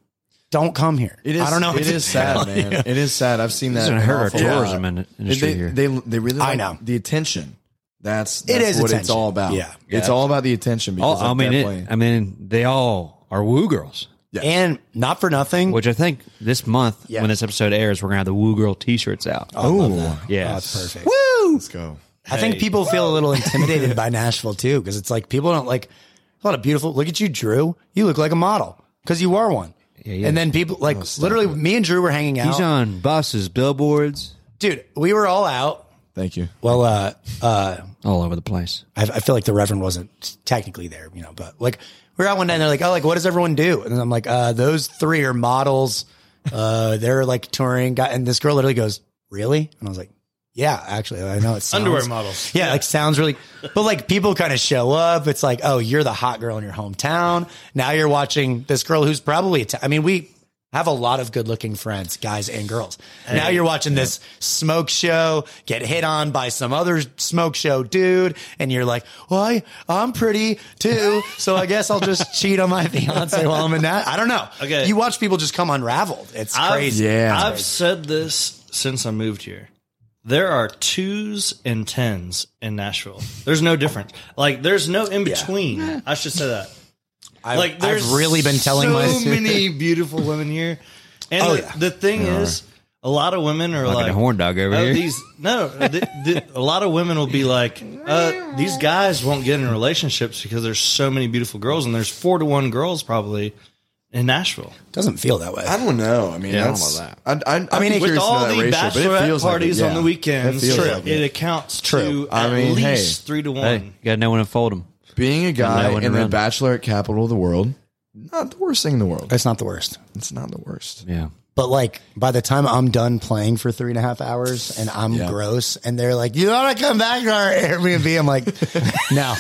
don't come here. It is. I don't know. It is sad, man. It is sad. I've seen that. It's going to hurt our awful tourism lot. in- industry they, here. They they really. I Like know. the attention. That's, It that's is what it's attention. all about. Yeah. It's all about the attention. Oh, Because I I've mean, definitely- it, I mean, they all are woo girls. And not for nothing. Which I think this month, Yes. when this episode airs, we're going to have the woo girl T-shirts out. oh, yeah. Oh, it's perfect. Woo! let's go. I think people feel a little intimidated by Nashville too, because it's like people don't like a lot of beautiful. Look at you, Drew. You look like a model because you are one. Yeah, he and is. then people like literally, me and Drew were hanging out. He's on buses, billboards, Dude, we were all out. Thank you. Well, uh, uh, all over the place. I, I feel like the Reverend wasn't technically there, you know, but like we were out one day and they're like, oh, like, what does everyone do? And I'm like, uh, those three are models. Uh, they're like touring guy. And this girl literally goes, really? And I was like, yeah, actually, I know it sounds Underwear models. Yeah, like sounds really, but like people kind of show up. It's like, oh, you're the hot girl in your hometown. Now you're watching this girl who's probably, Ita- I mean, we have a lot of good looking friends, guys and girls. Now you're watching this smoke show, get hit on by some other smoke show dude. And you're like, well, I, I'm pretty too. So I guess I'll just cheat on my fiance while I'm in that. I don't know. Okay. You watch people just come unraveled. It's I've, crazy. Yeah. I've said this since I moved here. There are twos and tens in Nashville. There's no difference. Like, there's no in between. I should say that. I, Like, there's I've really been telling so my many beautiful women here. And Oh, the, yeah. the thing is, a lot of women are Like like a horn dog over oh, here. These no, the, the, a lot of women will be like, uh, these guys won't get in relationships because there's so many beautiful girls, and there's four to one girls probably in Nashville. doesn't feel that way. I don't know. I mean, Yeah, I don't that's, know that. I'd, I'd, I mean, I'd be with With curious to know all that the ratio, but it bachelorette feels like it, parties on yeah. the weekends, It feels it, like it. accounts True. to I at mean, hey. least three to one. Hey, you got to know when to fold them. Being a guy know when to in the run. bachelorette capital of the world, not the worst thing in the world. It's not the worst. It's not the worst. Yeah. But like by the time I'm done playing for three and a half hours and I'm Yeah. gross and they're like, you want to come back to our Airbnb? I'm like, no,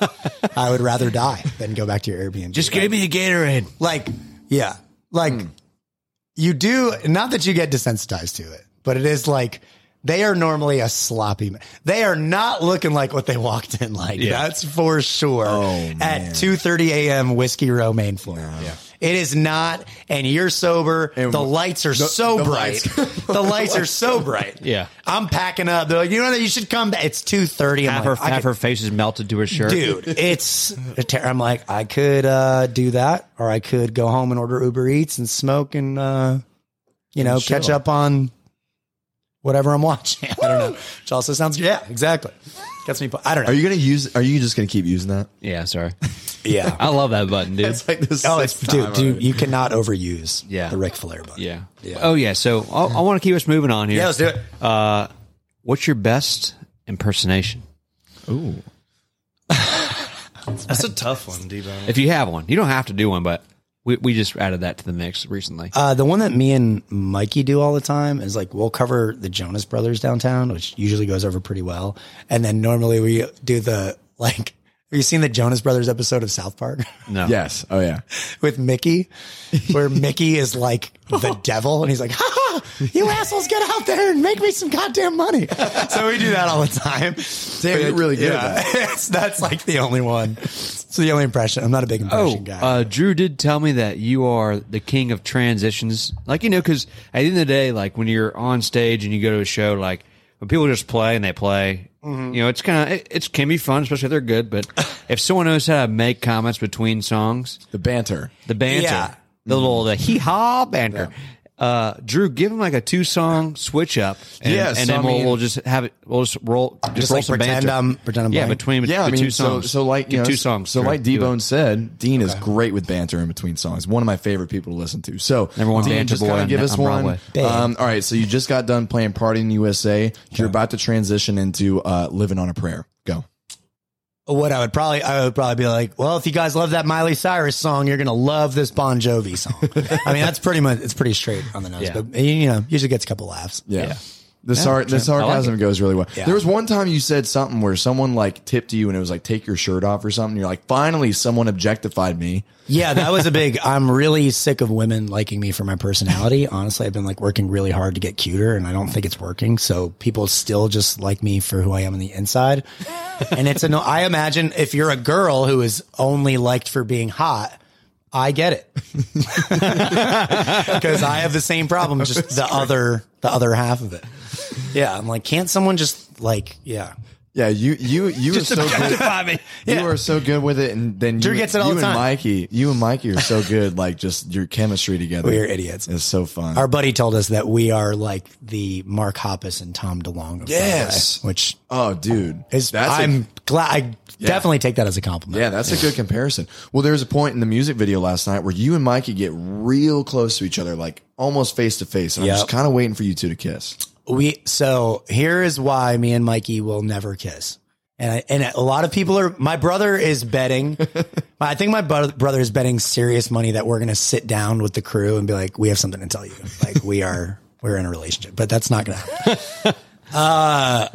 I would rather die than go back to your Airbnb. Just give me a Gatorade. like, yeah, like you do. Not that you get desensitized to it, but it is like they are normally a sloppy. ma- They are not looking like what they walked in like. Yeah. That's for sure. Oh, At man. two thirty a.m. Whiskey Row main floor. Yeah. It is not, and you're sober. And the lights are so the bright. lights. the lights are so bright. Yeah. I'm packing up. They're like, you know that you should come back. It's two thirty. Half, I'm her, like, I half could- her face is melted to her shirt. dude, it's. a ter- I'm like, I could uh, do that, or I could go home and order Uber Eats and smoke and uh, you know chill. catch up on whatever I'm watching. I don't know. Which also sounds yeah, exactly. Gets me. I don't know. Are you gonna use? Are you just gonna keep using that? Yeah, sorry. yeah. I love that button, dude. It's like this. Oh, it's dude, dude. You cannot overuse Yeah. the Ric Flair button. Yeah. Oh, yeah. So I, I want to keep us moving on here. Yeah, let's do it. Uh, what's your best impersonation? Ooh. That's a tough one, D-Bone. If you have one, you don't have to do one, but we, we just added that to the mix recently. Uh, the one that me and Mikey do all the time is like we'll cover the Jonas Brothers downtown, which usually goes over pretty well. And then normally we do the like. Have you seen the Jonas Brothers episode of South Park No. Yes. Oh yeah. with Mickey, where Mickey is like the devil, and he's like, "Ha ha! You assholes, get out there and make me some goddamn money." So we do that all the time. Damn, you're really good at that. It's, that's like the only one. It's the only impression. I'm not a big impression Oh, guy. uh, Drew did tell me that you are the king of transitions. Like, you know, because at the end of the day, like when you're on stage and you go to a show, like when people just play and they play, Mm-hmm. you know, it's kind of, it, it can be fun, especially if they're good. But if someone knows how to make comments between songs, The banter. the banter, Yeah. the little, the hee haw banter, Uh, Drew, give him like a two song switch up, and, Yeah, and so then I we'll, mean- we'll just have it. We'll just roll, just, Just roll like some pretend banter. I'm pretend I'm yeah, playing? between Yeah, the I mean, two so songs. so like you Give know, two songs. So Drew. like Do D it. Bone said, Dean is great with banter in between songs. One of my favorite people to listen to. So Number one Dean, banter just boy kind on- of give us on one. Broadway. Big. Um, all right, so you just got done playing "Party in U S A." You're about to transition into uh, "Living on a Prayer." Go. What I would probably, I would probably be like, well, if you guys love that Miley Cyrus song, you're gonna love this Bon Jovi song. I mean, that's pretty much, it's pretty straight on the nose, Yeah. but you know, usually gets a couple laughs. Yeah. Yeah. The, sar- the sarcasm goes really well. Yeah. There was one time you said something where someone like tipped you and it was like, take your shirt off or something. You're like, finally, someone objectified me. Yeah, that was a big, I'm really sick of women liking me for my personality. Honestly, I've been like working really hard to get cuter and I don't think it's working. So people still just like me for who I am on the inside. And it's a no, I imagine if you're a girl who is only liked for being hot, I get it. Because I have the same problem, just the other, the other half of it. Yeah. I'm like, can't someone just like, yeah. Yeah, you you you are so good. me. You are so good with it, and then Drew you, gets it all you the and time. Mikey, you and Mikey are so good. Like just your chemistry together. We're idiots. It's so fun. Our buddy told us that we are like the Mark Hoppus and Tom DeLonge. Of Yes. Broadway, which oh, dude, is, that's a- I'm glad, I definitely take that as a compliment. yeah, that's a good comparison. Well, there's a point in the music video last night where you and Mikey get real close to each other, like almost face to face. And I'm Yep. just kind of waiting for you two to kiss. We, so here is why me and Mikey will never kiss. And I, and a lot of people are, my brother is betting, I think my bro- brother is betting serious money that we're going to sit down with the crew and be like, we have something to tell you. Like we are, we're in a relationship, but that's not going to happen. uh,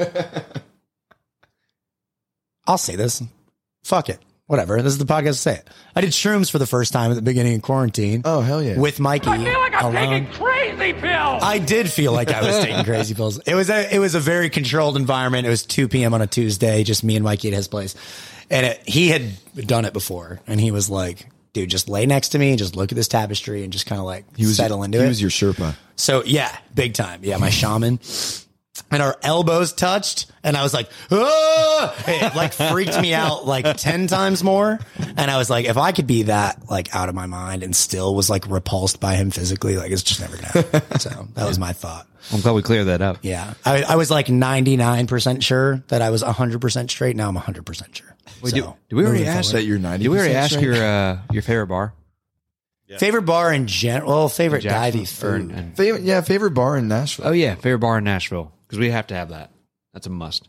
I'll say this. Fuck it. Whatever. This is the podcast to say it. I did shrooms for the first time at the beginning of quarantine. Oh hell yeah! With Mikey. I feel like I'm alone. taking crazy pills. I did feel like I was taking crazy pills. It was a it was a very controlled environment. It was two p.m. on a Tuesday, just me and Mikey at his place. And it, he had done it before. And he was like, dude, just lay next to me, just look at this tapestry and just kind of like he was settle into he it. was your Sherpa. So yeah, big time. Yeah, my shaman. And our elbows touched, and I was like, ah! It like freaked me out like ten times more. And I was like, if I could be that like out of my mind and still was like repulsed by him physically, like it's just never gonna happen. So that was my thought. I'm glad we cleared that up. Yeah. I, I was like ninety-nine percent sure that I was one hundred percent straight. Now I'm one hundred percent sure. Wait, So, did, did we already moving ask forward. that you're ninety? Did we already ask your uh, your favorite bar? Favorite bar in general? Well, favorite Jackson, divey or- food. and- Favorite, yeah, favorite bar in Nashville. oh yeah, favorite bar in Nashville because we have to have that. That's a must.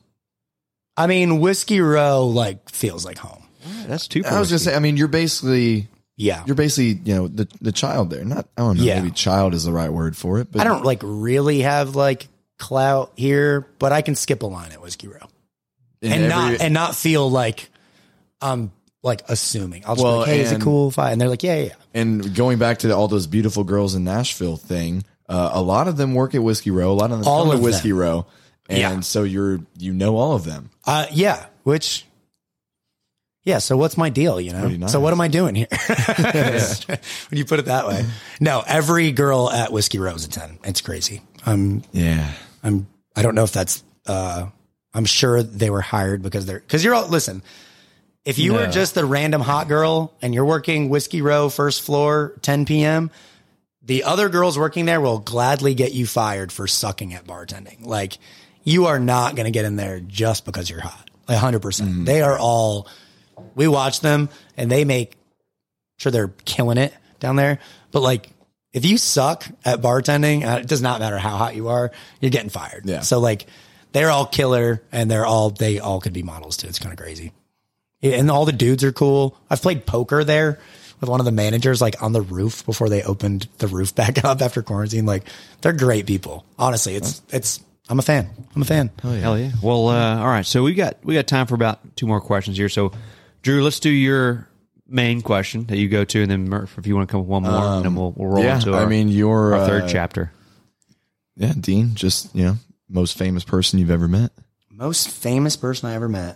I mean, Whiskey Row like feels like home. That's two. For I was gonna whiskey. say, I mean, you're basically Yeah. you're basically you know the the child there. Not I don't know, Yeah. maybe child is the right word for it. But I don't like really have like clout here, but I can skip a line at Whiskey Row in and every- not and not feel like I'm like assuming. I'll just Well, be like, hey, is it and- cool if I? And they're like, yeah, yeah, yeah. And going back to the, all those beautiful girls in Nashville thing, uh, a lot of them work at Whiskey Row. A lot of them All come to of Whiskey them. Row, and Yeah. so you're you know all of them. Uh, yeah, which, yeah. So what's my deal? You know. Pretty nice. So what am I doing here? When you put it that way. No, every girl at Whiskey Row is a ten. It's crazy. I'm, Yeah, I'm. I don't know if that's. Uh, I'm sure they were hired because they're because you're all listen. If you were No. just the random hot girl and you're working Whiskey Row first floor, ten p.m., the other girls working there will gladly get you fired for sucking at bartending. Like you are not going to get in there just because you're hot. Like one hundred percent. They are all, we watch them and they make sure they're killing it down there. But like, if you suck at bartending, uh, it does not matter how hot you are, you're getting fired. Yeah. So like, they're all killer and they're all, they all could be models too. It's kind of crazy. Yeah, and all the dudes are cool. I've played poker there with one of the managers, like on the roof before they opened the roof back up after quarantine. Like they're great people. Honestly, it's, it's, I'm a fan. I'm a fan. Hell yeah. Well, uh, all right. So we got we got time for about two more questions here. So, Drew, let's do your main question that you go to, and then Murph, if you want to come with one more, and then we'll, we'll roll yeah. into our, I mean, you're our third uh, chapter. Yeah, Dean, just you know, most famous person you've ever met. Most famous person I ever met.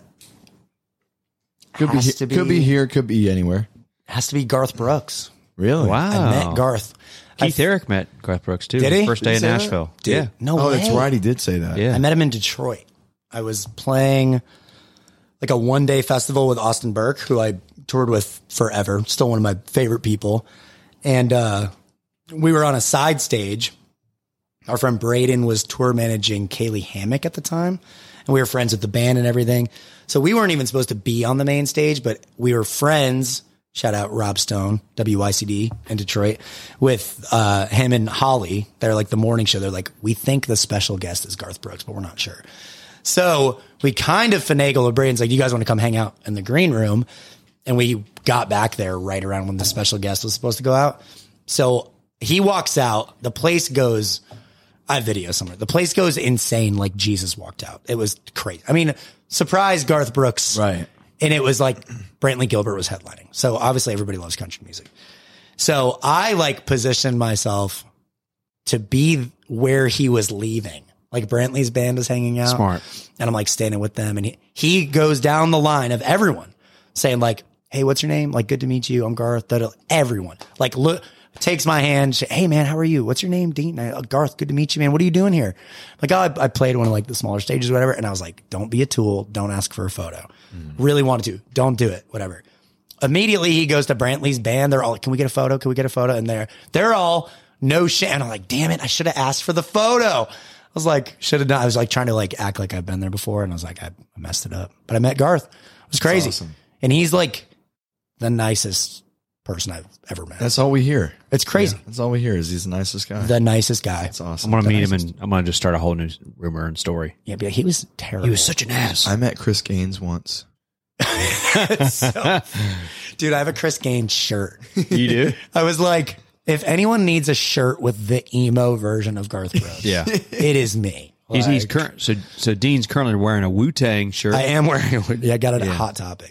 Could Has be, to could be be- here, could be anywhere. Has to be Garth Brooks. Really? Wow. I met Garth. Keith I, Eric met Garth Brooks too. Did he? First day Did in he say that? Nashville. Dude, Yeah. No Oh, way. that's right. He did say that. Yeah. I met him in Detroit. I was playing like a one day festival with Austin Burke, who I toured with forever. Still one of my favorite people. And, uh, we were on a side stage. Our friend Braden was tour managing Kaylee Hammock at the time, and we were friends with the band and everything. So we weren't even supposed to be on the main stage, but we were friends. Shout out Rob Stone, W Y C D in Detroit, with uh, him and Holly. They're like the morning show. They're like, we think the special guest is Garth Brooks, but we're not sure. So we kind of finagled. Braden's like, you guys want to come hang out in the green room? And we got back there right around when the special guest was supposed to go out. So he walks out. The place goes, I have video somewhere. The place goes insane like Jesus walked out. It was crazy. I mean, surprise Garth Brooks. Right. And it was like Brantley Gilbert was headlining. So obviously everybody loves country music. So I like positioned myself to be where he was leaving. Like Brantley's band is hanging out. Smart. And I'm like standing with them. And he, he goes down the line of everyone saying like, hey, what's your name? Like, good to meet you. I'm Garth. Da-da. Everyone like look, takes my hand. Say, hey man, how are you? What's your name? Dean. I, oh, Garth, good to meet you, man. What are you doing here? Like, oh, I, I played one of like the smaller stages or whatever. And I was like, don't be a tool. Don't ask for a photo. Mm. Really wanted to. Don't do it. Whatever. Immediately he goes to Brantley's band. They're all like, can we get a photo? Can we get a photo? And they're, they're all no shit. And I'm like, damn it. I should have asked for the photo. I was like, should have done. I was like trying to like act like I've been there before. And I was like, I messed it up, but I met Garth. It was crazy. Awesome. And he's like the nicest person I've ever met. That's all we hear. It's crazy. Yeah, that's all we hear is he's the nicest guy. The nicest guy. That's awesome. I'm gonna The meet him nicest. and I'm gonna just start a whole new rumor and story. Yeah, but he was terrible. He was such an ass. I met Chris Gaines once. So, dude, I have a Chris Gaines shirt. You do? I was like, if anyone needs a shirt with the emo version of Garth Brooks, Yeah. it is me. He's, he's Like, current. So so Dean's currently wearing a Wu-Tang shirt. I am wearing. Yeah, I got it at Hot Topic.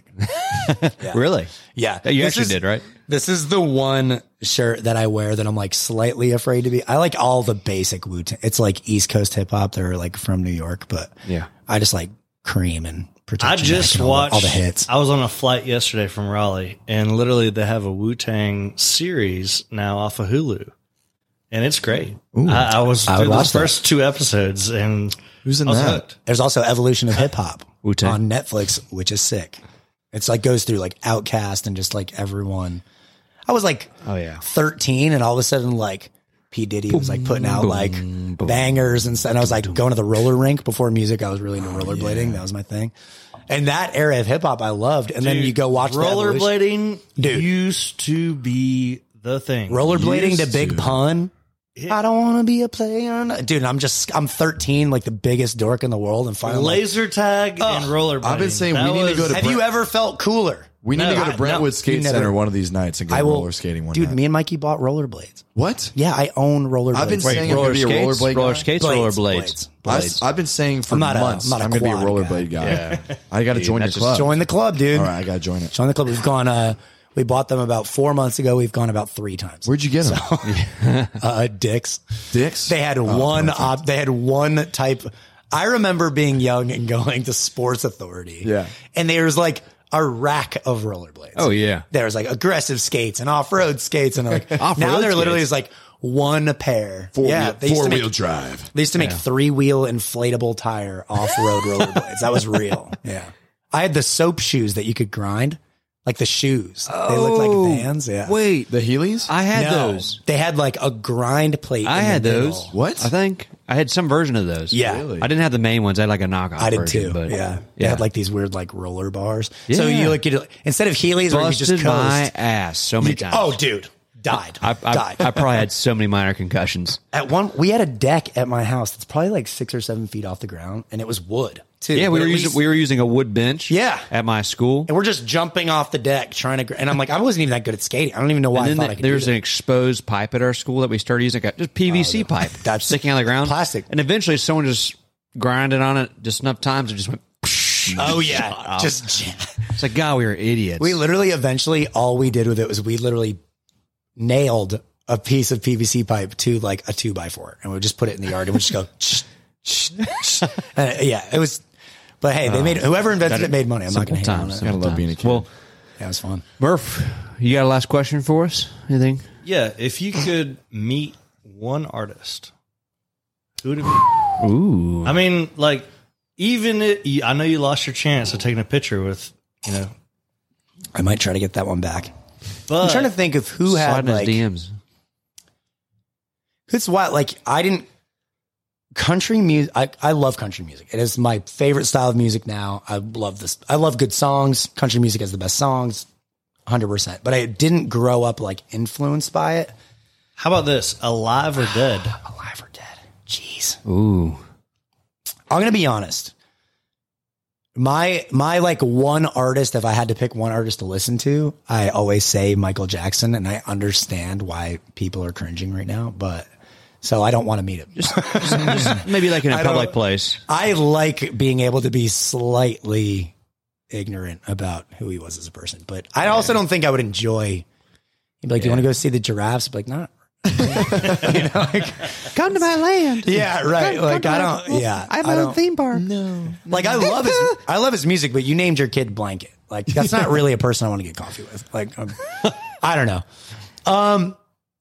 Really? Yeah, You This actually is- did, right? This is the one shirt that I wear that I'm like slightly afraid to be. I like all the basic Wu-Tang. It's like East Coast hip hop. They're like from New York, but Yeah. I just like Cream and Protection. I just Act and all the- watched all the hits. I was on a flight yesterday from Raleigh, and literally they have a Wu-Tang series now off of Hulu, and it's great. I, I was I would through the watch that. first two episodes, and Who's in I was that? hooked. There's also Evolution of Hip Hop Wu-Tang. on Netflix, which is sick. It's like goes through like Outkast and just like everyone. I was like Oh yeah. thirteen, and all of a sudden like P Diddy was like putting out like bangers and stuff. And I was like going to the roller rink before music. I was really into rollerblading. That was my thing. And that era of hip hop I loved. And then you go watch the Evolution- rollerblading. Dude. Used to be the thing. rollerblading to Used Big to. Pun. I don't want to be a player. Dude, I'm just, I'm thirteen, like the biggest dork in the world. And finally, laser tag and rollerblading. I've been saying That we need to go to have you ever felt cooler? We need No, to go I- to Brentwood no, Skate you never- Center one of these nights and go I will, roller skating one dude, night. me and Mikey bought rollerblades. What? Yeah, I own rollerblades. I've been Wait, saying I'm roller going to be a skates, rollerblade roller guy. skates, or Blades, rollerblades. blades, I've, blades. I've been saying for I'm not a- months I'm not a I'm going to be a quad rollerblade guy. Yeah. I got to Dude, join your that's just- club. Join the club, dude. All right, I got to join it. Join the club. We've gone, uh, we bought them about four months ago. We've gone about three times. Where'd you get them? Uh, Dick's. Dicks? They had Oh, one perfect. op, they had one type. I remember being young and going to Sports Authority. Yeah. And there was like a rack of rollerblades. Oh yeah. There was like aggressive skates and off-road skates and like Off-road now there literally skates? is like one pair. Four yeah, wheel, they used four to make, wheel drive. They used to make three wheel inflatable tire off-road rollerblades. That was real. Yeah. I had the soap shoes that you could grind, like the shoes. they looked Oh, like Vans. Yeah. Wait, The Heelys? I had No, those. They had like a grind plate. I in the had those. middle. What? I think I had some version of those. Yeah. Really? I didn't have the main ones. I had like a knockoff. I did version, too. But yeah. They yeah. had like these weird like roller bars. So Yeah. you like you instead of Heelys where you busted just my coast. ass so many you- times. oh, dude, died. I, I, died. I probably had so many minor concussions. At one, we had a deck at my house that's probably like six or seven feet off the ground, and it was wood too. Yeah, we But were at using least- we were using a wood bench. Yeah. at my school. and we're just jumping off the deck trying to. gr- And I'm like, I wasn't even that good at skating. I don't even know why I And thought then I the, could. there's do an that. exposed pipe at our school that we started using, like, just P V C pipe That's- sticking out of the ground, plastic. And eventually, someone just grinded on it just enough times, it just went. Oh yeah, just It's like, God, we were idiots. we literally eventually all we did with it was we literally nailed a piece of P V C pipe to like a two by four, and we would just put it in the yard and we just go. and, yeah, it was. But hey, they made whoever invented it made money. I'm not going to hate on times. it. Gotta love being a kid. Well, Yeah, it was fun. Murph, you got a last question for us? Anything? Yeah, if you could meet one artist, who would it be? Ooh, I mean, like, even it, I know you lost your chance of taking a picture with, you know, I might try to get that one back. but I'm trying to think of who had sliding his like D Ms. It's wild. Like I didn't country music. I, I love country music. It is my favorite style of music now. I love this. I love good songs. Country music has the best songs, one hundred percent. But I didn't grow up like influenced by it. How about this? Alive or Dead? Alive or Dead? Jeez. Ooh. I'm going to be honest. My, my like one artist, if I had to pick one artist to listen to, I always say Michael Jackson, and I understand why people are cringing right now, but so I don't want to meet him. Just, just, just maybe like in a I public don't- place. I like being able to be slightly ignorant about who he was as a person, but I also don't think I would enjoy. He'd be like, "Do you want to go see the giraffes?" I'd be like, "Not." you know, like, Come to my land. yeah, right. Like I don't. Yeah, I have I my don't- own theme park. No. Like I love his, I love his music, but you named your kid Blanket. Like that's not really a person I want to get coffee with. Like um, I don't know. Um,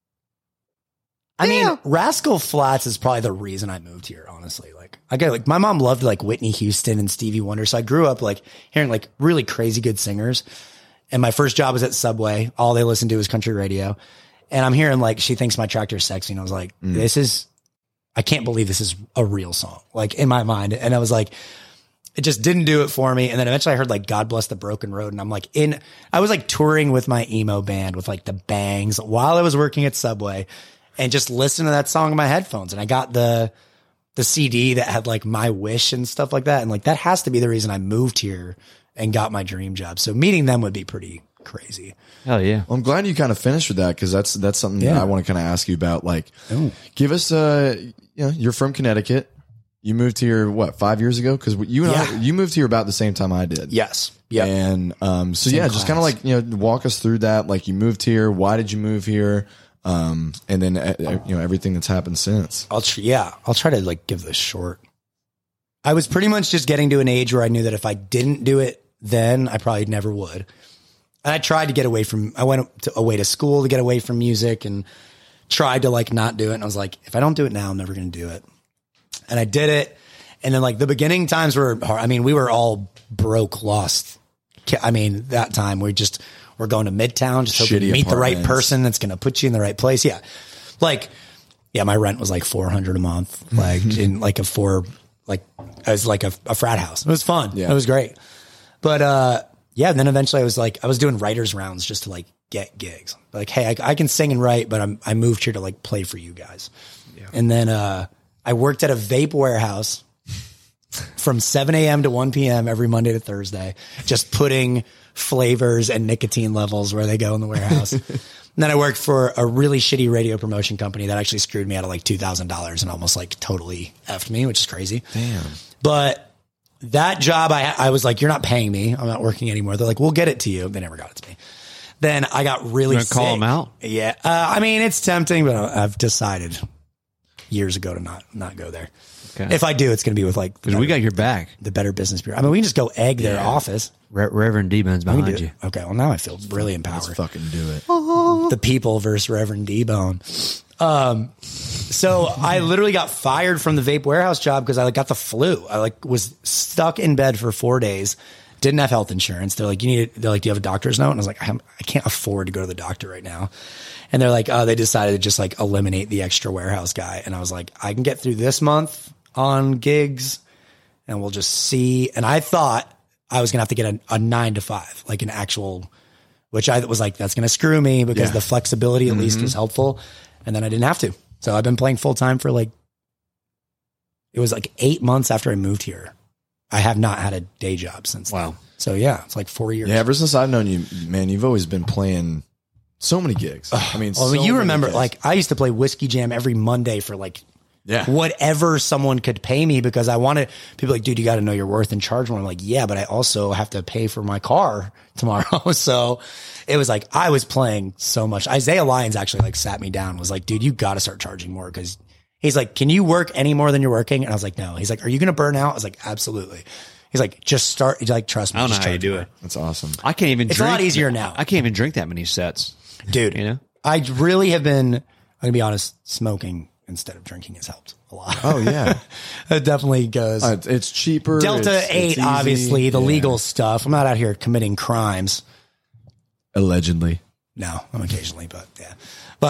I mean, Yeah. Rascal Flatts is probably the reason I moved here. Honestly, like I get like my mom loved like Whitney Houston and Stevie Wonder, so I grew up like hearing like really crazy good singers. And my first job was at Subway. All they listened to was country radio. And I'm hearing like she thinks my tractor is sexy, and I was like, this is. I can't believe this is a real song, like in my mind. And I was like, it just didn't do it for me. And then eventually I heard like God Bless the Broken Road. And I'm like in, I was like touring with my emo band with like the Bangs while I was working at Subway and just listening to that song in my headphones. And I got the, the C D that had like My Wish and stuff like that. And like, that has to be the reason I moved here and got my dream job. So meeting them would be pretty crazy. Hell yeah. Well, I'm glad you kind of finished with that because that's that's something that Yeah. I want to kind of ask you about. Like, give us uh, you know, you're from Connecticut. You moved here what five years ago? Because you and I, Yeah. you moved here about the same time I did. Yes. Yeah. And um, so Same yeah, just kind of class. like you know, walk us through that. Like, you moved here. Why did you move here? Um, and then uh, uh, you know everything that's happened since. I'll tr- yeah, I'll try to like give this short. I was pretty much just getting to an age where I knew that if I didn't do it then, I probably never would. And I tried to get away from, I went to, away to school to get away from music and tried to like not do it. And I was like, if I don't do it now, I'm never going to do it. And I did it. And then like the beginning times were hard. I mean, we were all broke, lost. I mean, that time we just, we're going to Midtown, just hoping Shitty to meet the right apartments. person that's going to put you in the right place. Yeah. Like, yeah, my rent was like four hundred a month, like in like a four, like it was like a, a frat house. It was fun. Yeah. It was great. But, uh, yeah, and then eventually I was like, I was doing writers rounds just to like get gigs. Like, hey, I, I can sing and write, but I'm, I moved here to like play for you guys. Yeah. And then, uh, I worked at a vape warehouse from seven a.m. to one p.m. every Monday to Thursday, just putting flavors and nicotine levels where they go in the warehouse. And then I worked for a really shitty radio promotion company that actually screwed me out of like two thousand dollars and almost like totally effed me, which is crazy. Damn. But that job, I, I was like, you're not paying me. I'm not working anymore. They're like, we'll get it to you. They never got it to me. Then I got really You gonna call sick. them out? Yeah. Uh, I mean, it's tempting, but I've decided years ago to not, not go there. Okay. If I do, it's going to be with like the Because we better, got your back. the Better Business Bureau. I mean, we can just go egg their office. Re- Reverend D-Bone's We can behind do you. it. Okay. Well, now I feel really Let's empowered. fucking do it. The people versus Reverend D-Bone. Um, so I literally got fired from the vape warehouse job because I like got the flu. I like was stuck in bed for four days. Didn't have health insurance. They're like, you need, they're like, do you have a doctor's note? And I was like, I, I can't afford to go to the doctor right now. And they're like, oh, they decided to just like eliminate the extra warehouse guy. And I was like, I can get through this month on gigs and we'll just see. And I thought I was going to have to get a, a nine to five, like an actual, which I was like, that's going to screw me because Yeah. the flexibility at least was helpful. And then I didn't have to. So I've been playing full time for like, it was like eight months after I moved here. I have not had a day job since then. Wow. So yeah, it's like four years. Yeah, ever since I've known you, man, you've always been playing so many gigs. I mean, Well, so you many remember, gigs. like I used to play Whiskey Jam every Monday for like yeah, whatever someone could pay me because I wanted people like, dude, you got to know your worth and charge more. I'm like, yeah, but I also have to pay for my car tomorrow. So it was like, I was playing so much. Isaiah Lyons actually like sat me down and was like, dude, you got to start charging more. Cause he's like, can you work any more than you're working? And I was like, no. He's like, are you going to burn out? I was like, absolutely. He's like, just start. He's like, trust me. I don't know just how you charge do more." it. that's awesome. I can't even It's a drink. lot easier now. I can't even drink that many sets. Dude, You know? I really have been, I'm going to be honest, smoking instead of drinking has helped a lot. Oh yeah, It definitely goes. Uh, it's cheaper. Delta it's- it's eight, easy. obviously, the Yeah. legal stuff. I'm not out here committing crimes. Allegedly. No, I'm occasionally, but yeah. But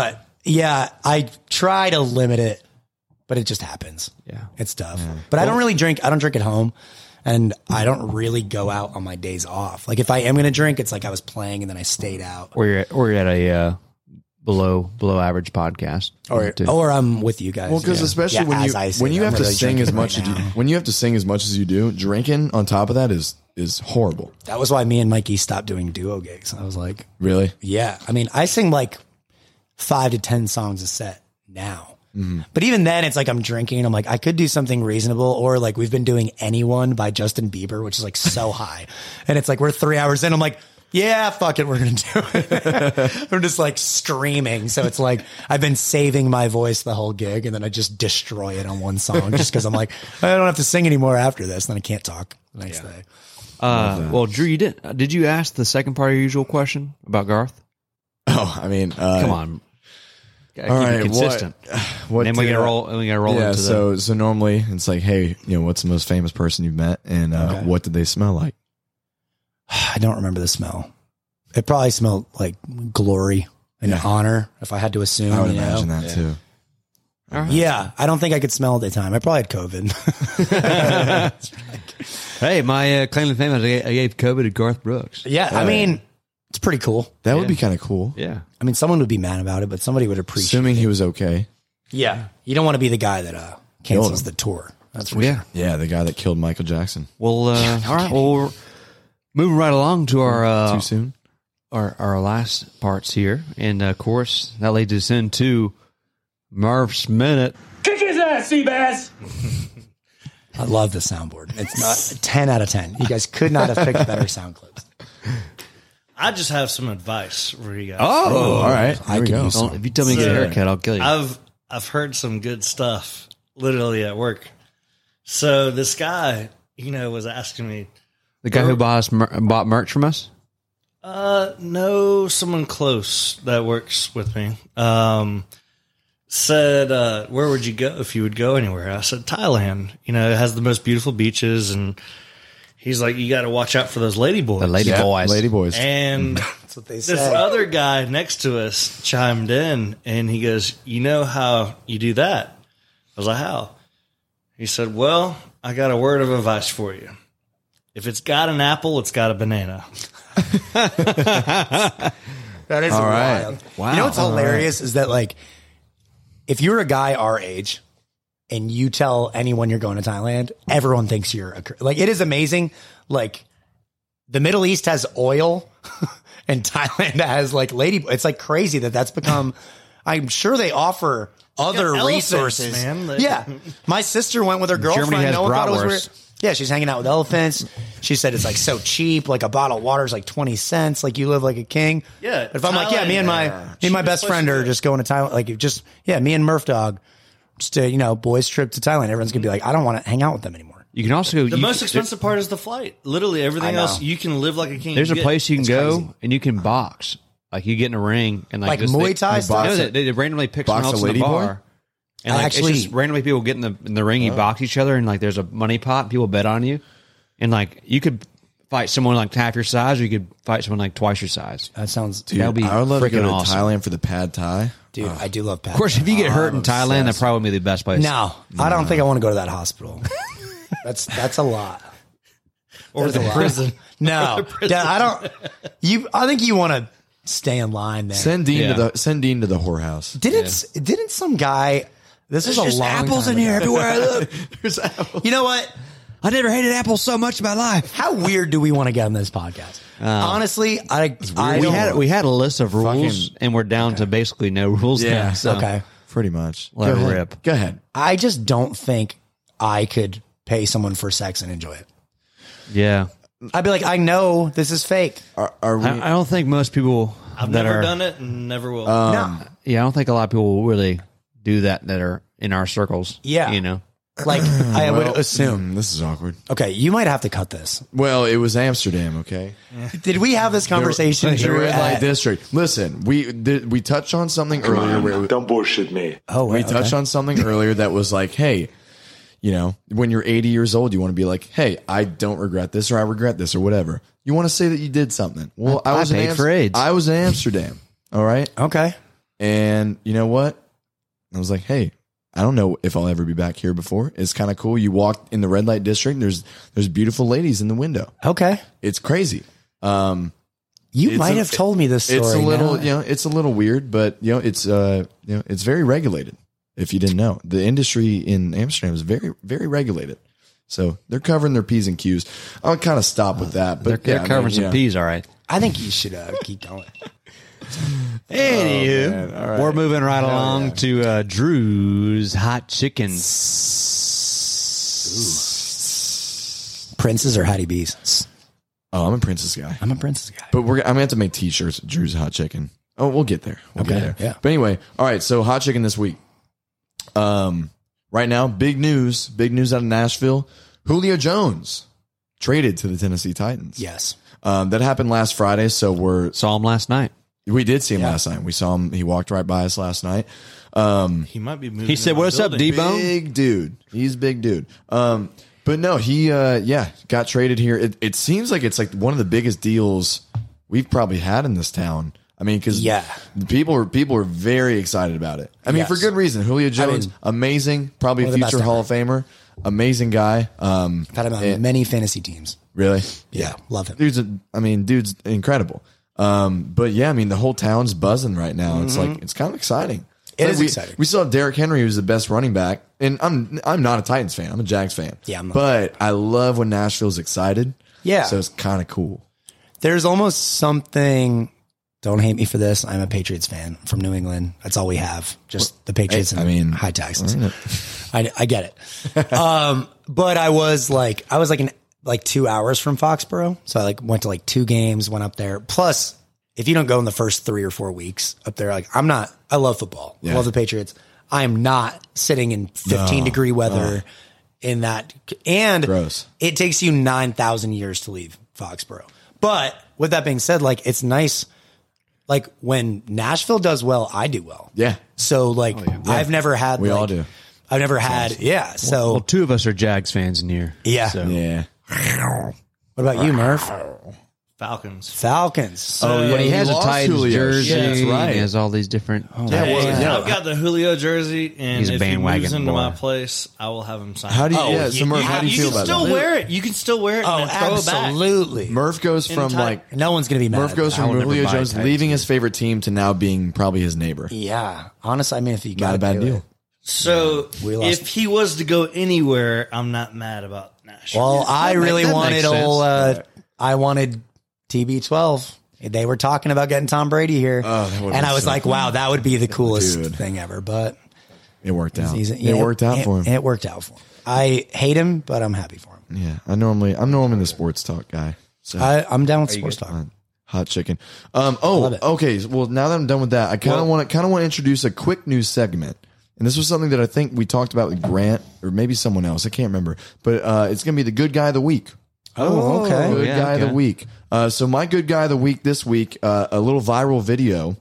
Yeah, I try to limit it, but it just happens. Yeah. It's tough. But I don't really drink. I don't drink at home, and I don't really go out on my days off. Like if I am going to drink, it's like I was playing and then I stayed out. Or you're at, or you're at a uh, below below average podcast. Or, too. or I'm with you guys. Well, because Yeah. especially Yeah, when you as I say when you that, have I'm to really sing as drinking much right as you now. when you have to sing as much as you do, drinking on top of that is is horrible. That was why me and Mikey stopped doing duo gigs. I was like, Really? yeah. I mean, I sing like five to ten songs a set now. But even then, it's like I'm drinking. I'm like, I could do something reasonable, or like we've been doing "Anyone" by Justin Bieber, which is like so high, and it's like we're three hours in. I'm like, yeah, fuck it, we're gonna do it. I'm just like screaming. So it's like I've been saving my voice the whole gig, and then I just destroy it on one song just because I'm like, I don't have to sing anymore after this. Then I can't talk the next day. Uh, well, Drew, you did. Did you ask the second part of your usual question about Garth? Oh, I mean, uh, Come on. Gotta All keep it right, consistent. What? what then we did, gotta uh, roll. We gotta roll Yeah. into So so normally it's like, hey, you know, what's the most famous person you've met, and uh, Okay. what did they smell like? I don't remember the smell. It probably smelled like glory and Yeah. honor, if I had to assume. I would you know? imagine that too. Yeah, I don't think I could smell at the time. I probably had COVID. the. Hey, my uh, claim to fame is I gave, I gave Kobe to Garth Brooks. yeah, I mean, it's pretty cool. That would be kind of cool. Yeah. I mean, someone would be mad about it, but somebody would appreciate Assuming he was okay. Yeah. You don't want to be the guy that uh, cancels him. the tour. That's for Yeah. Yeah, the guy that killed Michael Jackson. Well, uh, all right. Well, we're moving right along to our uh, Too soon. our our last parts here, and uh, of course that leads us into Murph's minute. Kick his ass, Seabass! I love the soundboard. It's not ten out of ten. You guys could not have picked better sound clips. I just have some advice for you guys. Oh, All right, I here we could go. use Don't- if you tell me to get a So- haircut, I'll kill you. I've I've heard some good stuff literally at work. So this guy, you know, was asking me, the guy who bought us mer- bought merch from us. uh, no, someone close that works with me, um, said, uh, where would you go if you would go anywhere? I said, Thailand. You know, it has the most beautiful beaches, and he's like, you got to watch out for those lady boys. The lady Yeah, boys. lady boys. And That's what they this say. other guy next to us chimed in, and he goes, you know how you do that? I was like, how? He said, well, I got a word of advice for you. If it's got an apple, it's got a banana. That is All right. wild. Wow. You know what's All hilarious is that, like, if you're a guy our age and you tell anyone you're going to Thailand, everyone thinks you're a, cr- like, it is amazing. Like, the Middle East has oil and Thailand has like lady. It's like crazy that that's become, I'm sure they offer other got elephants, resources. man. They- Yeah. My sister went with her girlfriend. Germany has no one thought it was bratwurst. weird. Yeah, she's hanging out with elephants. She said it's like so cheap. Like a bottle of water is like twenty cents. Like you live like a king. Yeah, But if I'm like, yeah, me and my Thailand, me and my cheapest best place friend to are go. just going to Thailand. Like you just yeah, me and Murph Dog, just a, you know, boys trip to Thailand. Everyone's gonna be like, I don't want to hang out with them anymore. You can also go. The you most can- expensive part is the flight. Literally everything I know. else, you can live like a king. There's a get- place you can it's go crazy. and you can box. Like you get in a ring and like, Like just- Muay they- Thai they, style? No, they, they randomly pick someone Box a else in the lady boy? bar. And I like actually- it's just randomly people get in the in the ring, you box each other, and like there's a money pot, and people bet on you, and like you could fight someone like half your size, or you could fight someone like twice your size. That sounds Dude, That would be I would love to freaking go to awesome. Thailand for the pad Thai. dude. I do love Pat. Of course, if you get hurt in I'm Thailand, that obsessed. probably would be the best place. no, I don't think I want to go to that hospital. that's that's a lot. or the prison. No, Dad, I don't. You, I think you want to stay in line there. Send Dean Yeah. to the send Dean to the whorehouse. Didn't didn't some guy? This was a There's long apples time in here ago. everywhere I look. There's apples. You know what? I never hated apples so much in my life. How weird do we want to get on this podcast? Honestly, I, I we don't- had we had a list of rules, Fucking- and we're down to basically no rules Yeah. now. So okay. Pretty much. Let go it ahead. rip. Go ahead. I just don't think I could pay someone for sex and enjoy it. yeah, I'd be like, I know this is fake. Are, are we? I, I don't think most people I've that never are done it and never will. no, yeah, I don't think a lot of people will really do that that are in our circles. Yeah. you know. like I well, would assume. mm, this is awkward. Okay, you might have to cut this. Well, it was Amsterdam. Okay. Did we have this conversation? The Drew, red light at- district. Listen, we did, we touched on something earlier. Where it- Don't bullshit me. oh, we okay. touched on something earlier that was like, hey, you know, when you're eighty years old, you want to be like, hey, I don't regret this, or I regret this, or whatever. You want to say that you did something. Well, I, I was in paid Am- for AIDS. I was in Amsterdam. All right. Okay. And you know what? I was like, hey, I don't know if I'll ever be back here before. It's kind of cool. You walk in the red light district. There's there's beautiful ladies in the window. Okay. It's crazy. Um, You It's might a- have told me this story. it's a little, now. you know, it's a little weird, but you know, it's uh, you know, it's very regulated. If you didn't know, the industry in Amsterdam is very, very regulated. So they're covering their P's and Q's. I'll kind of stop with that, They're, but they're yeah, I covering mean, some yeah. peas, all right. I think you should uh, keep going. Anywho, man. All right. we're moving right Hell along yeah. to uh, Drew's Hot Chicken. Princes or Hattie B's? Oh, I'm a Princess guy, I'm a Princess guy. but we're I'm gonna have to make T-shirts. Drew's Hot Chicken. Oh, we'll get there. We'll Okay, get there. yeah. But anyway, all right. So hot chicken this week. Um, right now, big news. Big news out of Nashville. Julio Jones traded to the Tennessee Titans. Yes. Um, that happened last Friday. So we're Saw him last night. we did see him Yeah. last night. We saw him. He walked right by us last night. Um, He might be moving. He said, in my "What's up, building." D-Bone?" big dude. He's a big dude. Um, but no, he uh, yeah got traded here. It, it seems like it's like one of the biggest deals we've probably had in this town. I mean, because Yeah. people are people are very excited about it. I mean, Yes. for good reason. Julio Jones, mean, amazing, probably one a of the future best Hall ever. of Famer, amazing guy. Um, I've had him on and- many fantasy teams. really, Yeah, love him. dude's. A, I mean, dude's incredible. Um, but yeah, I mean, the whole town's buzzing right now. It's like it's kind of exciting. It Like, is we, exciting. We still have Derrick Henry, who's the best running back, and I'm I'm not a Titans fan. I'm a Jags fan. Yeah, I'm not. but I love when Nashville's excited. Yeah. so it's kind of cool. There's almost something. Don't hate me for this. I'm a Patriots fan from New England. That's all we have. Just the Patriots Hey, and I mean, high taxes. I, I get it. um, but I was like, I was like in like two hours from Foxborough. So I like went to like two games, went up there. Plus, if you don't go in the first three or four weeks up there, like I'm not, I love football. I Yeah. love the Patriots. I am not sitting in fifteen No. degree weather in that. And Gross. it takes you nine thousand years to leave Foxborough. But with that being said, like it's nice. Like when Nashville does well, I do well. Yeah. So like I've never had. We like, all do. I've never had. Yeah. So Well, two of us are Jags fans in here. Yeah. So. Yeah. what about you, Murph? Falcons. Falcons. Oh, yeah. But he has a lost Titans Julio. jersey. Yeah, that's right. and He has all these different. Yeah, well, Hey, yeah. I've got the Julio jersey, and He's a if he bandwagon moves into boy. my place, I will have him sign. How do you? Oh, yeah. you- So Murph, you how do you, you feel can about still that? wear it. You can still wear it Oh, and then throw it back. absolutely. Murph goes from Anytime. like No one's gonna be mad. Murph goes I from will never Julio buy Jones Titans leaving jersey. his favorite team to now being probably his neighbor. Yeah. Honestly, I mean, if you got Not a bad deal. So We lost- if he was to go anywhere, I'm not mad about Nashville. Well, I that really makes- that wanted makes old. Uh, sense. I wanted T B twelve. They were talking about getting Tom Brady here, Oh, that would've and been I was so like, "Wow, that would be the coolest Dude. thing ever." But It worked out. he's- it yeah, worked out it, for him. It worked out for him. I hate him, but I'm happy for him. Yeah, I normally I'm normally the sports talk guy. So I, I'm down with sports talk. hot chicken. Um. Oh. love it. Okay. Well, now that I'm done with that, I kind of want to kind of want to introduce a quick news segment. And this was something that I think we talked about with Grant or maybe someone else. I can't remember. But uh, it's gonna be the good guy of the week. Oh, okay. Good yeah, guy of okay. the week. Uh, so my good guy of the week this week, uh, a little viral video,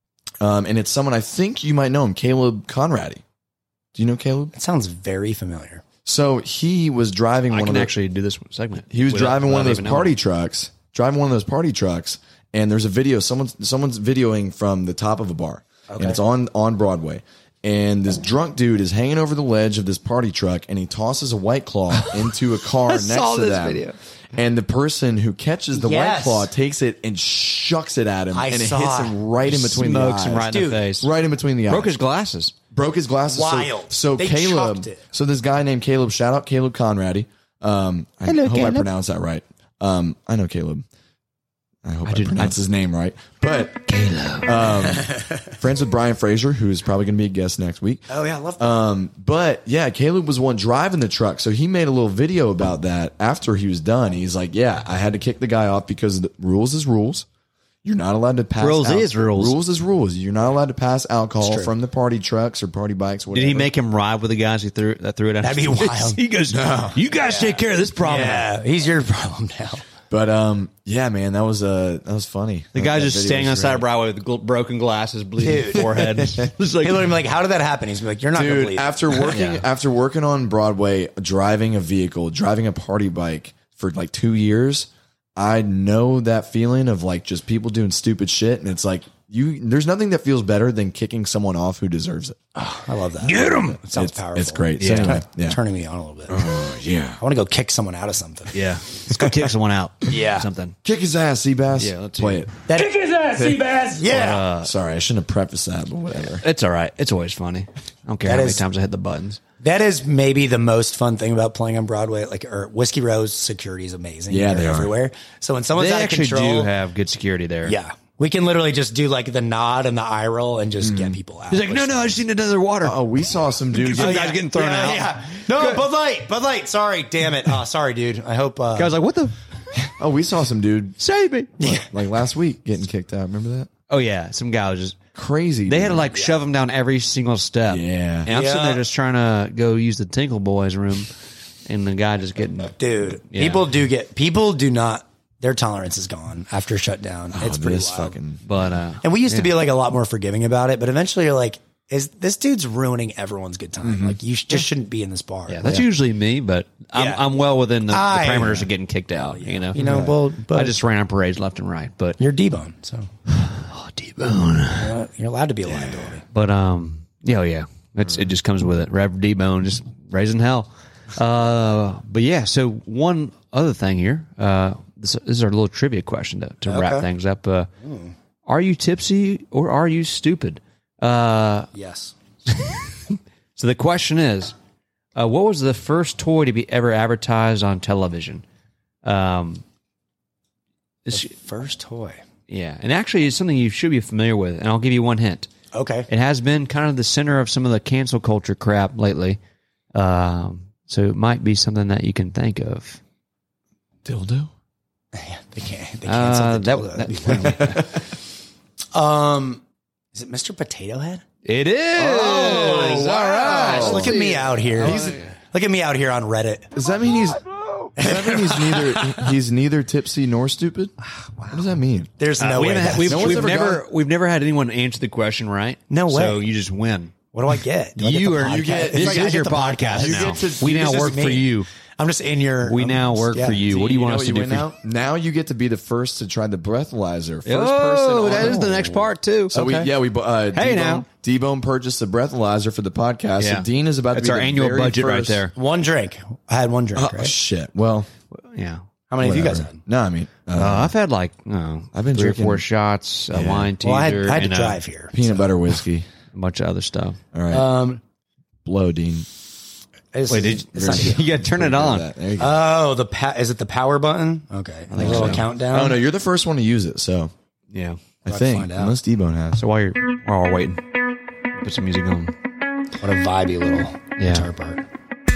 um, and it's someone I think you might know him, Caleb Conradi. Do you know Caleb? It sounds very familiar. So he was driving I one can of the, actually do this segment. he was without- driving one of without those even knowing. party trucks, driving one of those party trucks, and there's a video. Someone's someone's videoing from the top of a bar, and it's on on Broadway. And this drunk dude is hanging over the ledge of this party truck, and he tosses a White Claw into a car next saw to this them. video. And the person who catches the Yes. White Claw takes it and shucks it at him, I and it saw hits it. him right in between Smokes the eyes. him right in the Dude, face. Right in between the eyes. Broke his glasses. Broke his glasses. So- Wild. So, They Caleb, chucked it. so this guy named Caleb, shout out Caleb Conradi. Um, I Hello, hope Caleb. I pronounced that right. Um, I know Caleb. I hope I, did- pronounced his name right. But Caleb, um, friends with Brian Fraser, who is probably going to be a guest next week. Oh yeah, I love that. Um, but yeah, Caleb was one driving the truck, so he made a little video about that after he was done. He's like, "Yeah, I had to kick the guy off because the rules is rules. You're not allowed to pass. Rules al- is rules. Rules is rules. You're not allowed to pass alcohol true. from the party trucks or party bikes. Whatever. Did he make him ride with the guys who threw that threw it at That'd be him? wild. He goes, "You guys take care of this problem." yeah, he's your problem now. But um, yeah, man, that was uh, that was funny. The That- guy's that just video standing on was the side of great. Broadway with gl- broken glasses, bleeding forehead. It's like, People are gonna be like, "How did that happen?" He's gonna be like, "You're not gonna Dude, believe it." after working Yeah. after working on Broadway, driving a vehicle, driving a party bike for like two years, I know that feeling of like just people doing stupid shit, and it's like You, there's nothing that feels better than kicking someone off who deserves it. I love that. Get 'em! It sounds It's, powerful. it's great. Yeah. So anyway, Kinda yeah. turning me on a little bit. Oh, yeah. I want to go kick someone out of something. Yeah. Let's go kick someone out. Yeah. Something. Kick his ass, Seabass. Yeah, let's play hear it. That, Kick his ass, Seabass! yeah. Uh, Sorry, I shouldn't have prefaced that, but whatever. It's all right. It's always funny. I don't care That how many is- times I hit the buttons. That is maybe the most fun thing about playing on Broadway. Like, or Whiskey Row's security is amazing. Yeah, They're they are. everywhere. So when someone's They out of actually control, do have good security there. yeah, we can literally just do like the nod and the eye roll and just get people out. He's like, no, no, I just need another water. Oh, we saw some dude. Some get- guy's getting thrown yeah, out. Yeah. No, Bud Light, Bud Light. Sorry, damn it. Oh, sorry, dude. I hope. Uh, I was like, what the? Oh, we saw some dude Save me. like last week getting kicked out. Remember that? Oh, yeah. Some guy was just. Crazy. They dude. had to like shove him down every single step. Yeah. And I'm sitting Yeah. there just trying to go use the Tinkle Boys room, and the guy just getting. dude, Yeah. people do get people do not. Their tolerance is gone after shutdown. It's Oh, pretty this wild. fucking. But uh, And we used to be like a lot more forgiving about it, but eventually you're like, is this dude's ruining everyone's good time? Like you sh- just shouldn't be in this bar. yeah, that's usually me. But I'm Yeah. I'm well within the, the I- parameters of getting kicked out. You know. you know, well, but I just ran on parades left and right. But you're D-Bone, so oh, D-Bone. uh, you're allowed to be a liability. But um, yeah, oh, yeah, it's it just comes with it. Rev D-Bone just raising hell. Uh, but yeah, so one other thing here. Uh, this, this is our little trivia question to, to wrap Okay. things up. Uh, are you tipsy or are you stupid? Uh, Yes. so the question is, uh, what was the first toy to be ever advertised on television? Um, this, First toy. yeah, and actually, it's something you should be familiar with. And I'll give you one hint. Okay. It has been kind of the center of some of the cancel culture crap lately. Um, so it might be something that you can think of. Dildo? They can't. They Uh, canceled that, the dildo. that- Um, is it Mister Potato Head? it is. Oh, wow. Look at me out here. Look at me out here on Reddit. Does that mean he's? Does that mean he's neither? He's neither tipsy nor stupid. What does that mean? There's no Uh, we way. haven't had- that's- we've No one's we've ever never got- we've never had anyone answer the question right. No So way. you just win. What do I get? Do I get You the are. You podcast? get. It's This like I is get your the podcast You now. get to- we this now is work me. for you. I'm just in your. We I'm now just- work yeah. for you. What do you want know us what to you do win for now? Now you get to be the first to try the breathalyzer. First you? person. Oh, on- that is the next part too. So we, yeah, we uh, Hey, D-Bone, now. D-Bone purchased the breathalyzer for the podcast. Yeah. So Dean is about That's to be our the annual very budget right first- there. One drink. I had one drink, Oh right? shit. Well, Yeah. How many of you guys whatever. had? No, I mean uh, Uh, I've had like uh, I've been three drinking- or four shots, a wine teaser, Well, I had, I had to and uh, drive here. peanut butter whiskey. a bunch of other stuff. All right, Um, blow, Dean. it's- Wait, did you, it's not- you got to turn it on? There you go. Oh, the pa- is it the power button? Okay, like a little so. countdown. oh no, you're the first one to use it. So Yeah. I I'd think find out. unless D-Bone has. So while you're while we're waiting, put some music on. What a vibey little Yeah. guitar part.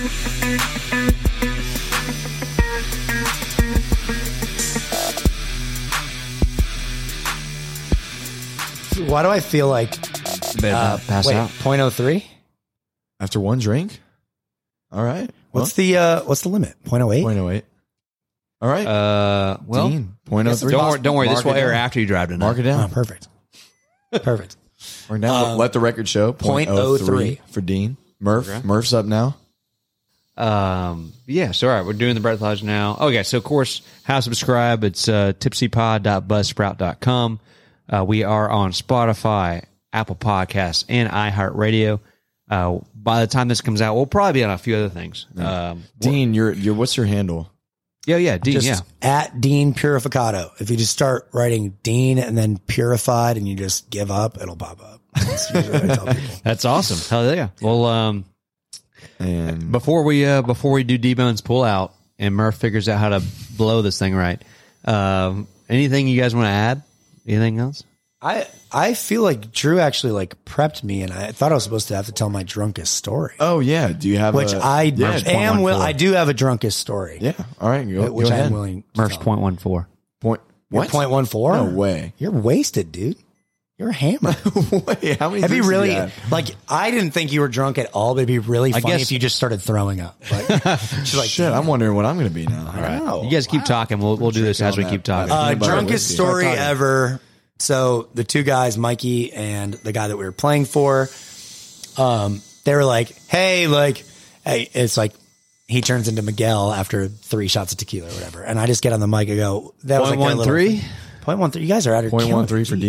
Why do I feel like Better uh, not pass wait, out. point oh three? After one drink. All right. What's the uh, what's the limit? point oh eight? point oh eight? All right. Uh, well, Dean. point oh three. don't worry. Don't worry. This Mark will it air down. after you drive tonight. Mark it Oh, down. perfect. Perfect. Mark it down. Um, Let the record show. point point oh three oh three for Dean. Murph. Okay. Murph's up now. Um, yeah, so all right, we're doing the breathalyzer now. Okay, so of course, how to subscribe? It's uh, tipsypod dot buzzsprout dot com. Uh, we are on Spotify, Apple Podcasts, and iHeartRadio. Uh, by the time this comes out, we'll probably be on a few other things. Um, Dean, you're, you're, what's your handle? yeah, yeah, Dean, Just yeah. at Dean Purificado. If you just start writing Dean and then Purified and you just give up, it'll pop up. That's usually what I tell people. That's awesome. Hell yeah. Well, um, And before we uh, before we do D-Bone's pull out and Murph figures out how to blow this thing right, um, anything you guys want to add? Anything else? I I feel like Drew actually like prepped me, and I thought I was supposed to have to tell my drunkest story, oh yeah, do you have which a, I yeah, am. Will four. I do have a drunkest story? yeah. All right, go, which go I ahead. am willing. To Murph's tell. point one four. Point You're what? point one four? No way. You're wasted, dude. You're hammered. Wait, how many? Have you drinks did really have? like? I didn't think you were drunk at all, but it'd be really funny guess- if you just started throwing up. Like, just like Shit, I'm wondering what I'm going to be now. All right. wow. You guys keep talking. We'll we'll do this as we on keep that. talking. Uh, Peanut butter drunkest whiskey. story Start talking. ever. So the two guys, Mikey and the guy that we were playing for, um, they were like, "Hey, like, hey," it's like he turns into Miguel after three shots of tequila or whatever, and I just get on the mic and go, "That was like Point their one little- three. point one three. You guys are out of Point one three for D-Bone.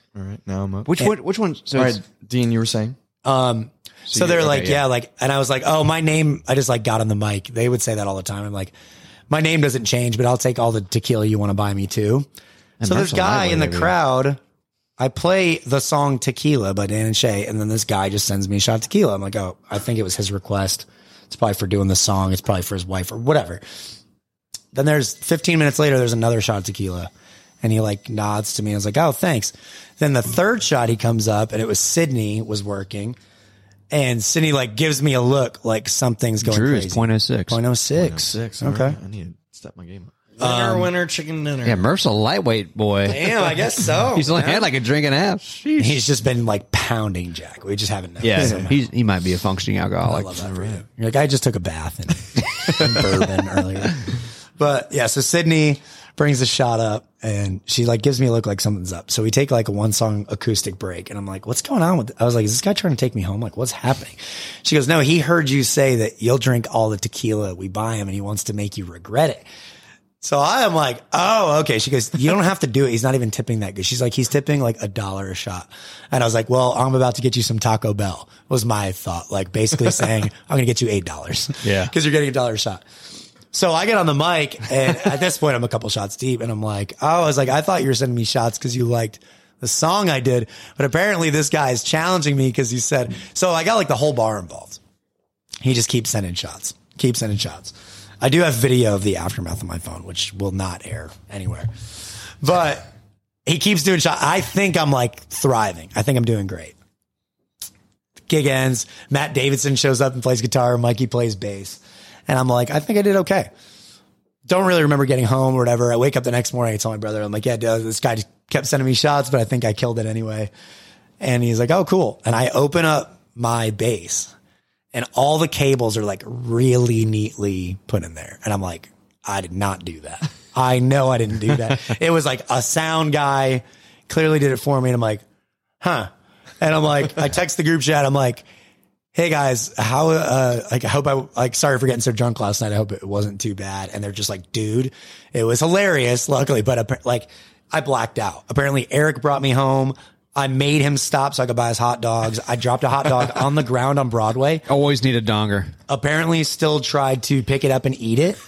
All right, now I'm up. Which one? Which one? So All it's- right, Dean, you were saying? Um, so, you- they're okay, like, yeah. yeah. like, and I was like, oh, my name, I just like got on the mic. They would say that all the time. I'm like, my name doesn't change, but I'll take all the tequila you want to buy me too. So this Mercer guy in the Lightweight, crowd, I play the song Tequila by Dan and Shay, and then this guy just sends me a shot of tequila. I'm like, oh, I think it was his request. It's probably for doing the song. It's probably for his wife or whatever. Then there's fifteen minutes later, there's another shot of tequila. And he like nods to me. I was like, oh, thanks. Then the third shot, he comes up and it was Sydney was working. And Sydney like gives me a look like something's going Drew crazy. is point oh six. point oh six. Six. Okay. All right, I need to step my game up. Winner, winner, chicken dinner. Yeah, Mercer lightweight boy. Damn, I guess so. He's only man. had like a drink and a half. He's just been like pounding Jack. We just haven't known. Yeah, somehow. he's, he might be a functioning I alcoholic. love that for you. You're like, I just took a bath in, in bourbon earlier. But yeah, so Sydney brings the shot up and she like gives me a look like something's up. So we take like a one song acoustic break and I'm like, what's going on with, I was like, is this guy trying to take me home? Like, what's happening? She goes, no, he heard you say that you'll drink all the tequila we buy him and he wants to make you regret it. So I am like, oh, okay. She goes, you don't have to do it. He's not even tipping that good. She's like, he's tipping like a dollar a shot. And I was like, well, I'm about to get you some Taco Bell was my thought. Like basically saying, I'm going to get you eight dollars. Yeah. Cause you're getting a dollar a shot. So I get on the mic and at this point I'm a couple shots deep and I'm like, oh, I was like, I thought you were sending me shots cause you liked the song I did. But apparently this guy is challenging me cause he said, so I got like the whole bar involved. He just keeps sending shots, keeps sending shots. I do have video of the aftermath on my phone, which will not air anywhere. But he keeps doing shots. I think I'm like thriving. I think I'm doing great. Gig ends. Matt Davidson shows up and plays guitar. Mikey plays bass. And I'm like, I think I did okay. Don't really remember getting home or whatever. I wake up the next morning. I tell my brother, I'm like, yeah, dude, this guy just kept sending me shots, but I think I killed it anyway. And he's like, oh, cool. And I open up my bass. And all the cables are like really neatly put in there. And I'm like, I did not do that. I know I didn't do that. It was like a sound guy clearly did it for me. And I'm like, huh. And I'm like, I text the group chat. I'm like, hey guys, how, uh, like, I hope I, like, sorry for getting so drunk last night. I hope it wasn't too bad. And they're just like, dude, it was hilarious, luckily. But like, I blacked out. Apparently Eric brought me home. I made him stop so I could buy his hot dogs. I dropped a hot dog on the ground on Broadway. Always need a donger. Apparently still tried to pick it up and eat it.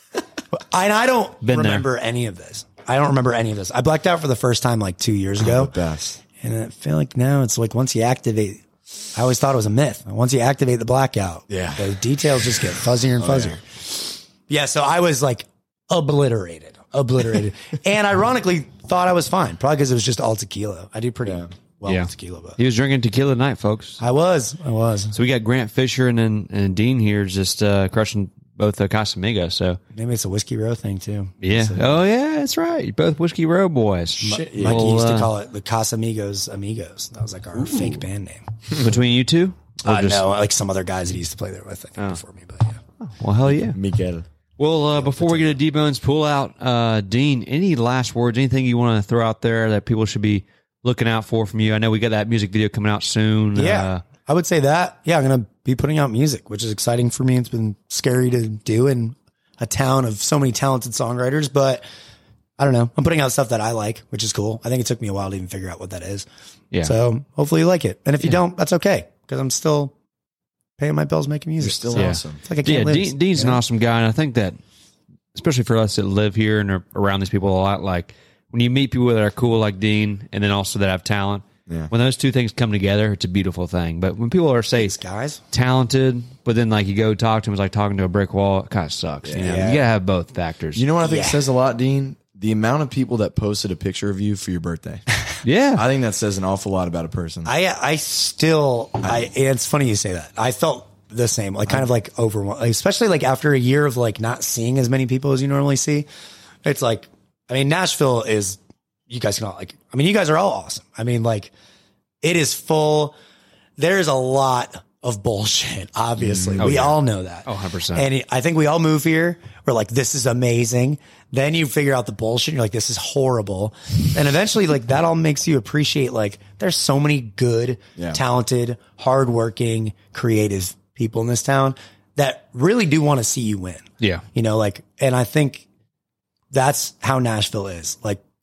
And I don't Been there. remember any of this. I don't remember any of this. I blacked out for the first time like two years ago. The best. And I feel like now it's like once you activate, I always thought it was a myth. Once you activate the blackout, Yeah. the details just get fuzzier and fuzzier. yeah. So I was like obliterated, obliterated. And ironically thought I was fine. Probably because it was just all tequila. I do pretty well Yeah. with tequila, but He was drinking tequila tonight, folks. I was, I was. So we got Grant Fisher and then and Dean here just uh, crushing both the Casamigos. So Maybe it's a Whiskey Row thing too. yeah. So, Oh yeah, that's right. Both Whiskey Row boys. Mikey Well, used to uh, call it the Casamigos Amigos. That was like our fake band name. between you two. Or Uh, just- no, like some other guys that he used to play there with, I think, before me. But yeah. Well, hell yeah. Miguel. Well, uh, before we get to D-Bones pull out, uh, Dean, any last words, anything you want to throw out there that people should be looking out for from you? I know we got that music video coming out soon. Yeah, Uh, I would say that. Yeah, I'm going to be putting out music, which is exciting for me. It's been scary to do in a town of so many talented songwriters, but I don't know. I'm putting out stuff that I like, which is cool. I think it took me a while to even figure out what that is. Yeah. So hopefully you like it. And if you don't, that's okay because I'm still paying my bills making music. You're still So Yeah. awesome. it's like I yeah, can't lose. Dean, Dean's an awesome guy. And I think that, especially for us that live here and are around these people a lot, like when you meet people that are cool like Dean and then also that have talent, Yeah. when those two things come together, it's a beautiful thing. But when people are, say, Thanks, guys. talented, but then like you go talk to them, it's like talking to a brick wall. It kind of sucks. You know? Yeah. You gotta have both factors. You know what I think Yeah. says a lot, Dean? The amount of people that posted a picture of you for your birthday. yeah. I think that says an awful lot about a person. I I still I it's funny you say that. I felt the same, like kind of like overwhelmed, especially like after a year of like not seeing as many people as you normally see. It's like, I mean, Nashville is, you guys can all like, I mean, you guys are all awesome. I mean, like it is full. There's a lot of bullshit. Obviously, we yeah. all know that. Oh, one hundred percent. And I think we all move here. We're like, this is amazing. Then you figure out the bullshit. And you're like, this is horrible. And eventually, like that all makes you appreciate like there's so many good, Yeah. talented, hardworking, creative people in this town that really do want to see you win. Yeah. You know, like, and I think that's how Nashville is. Like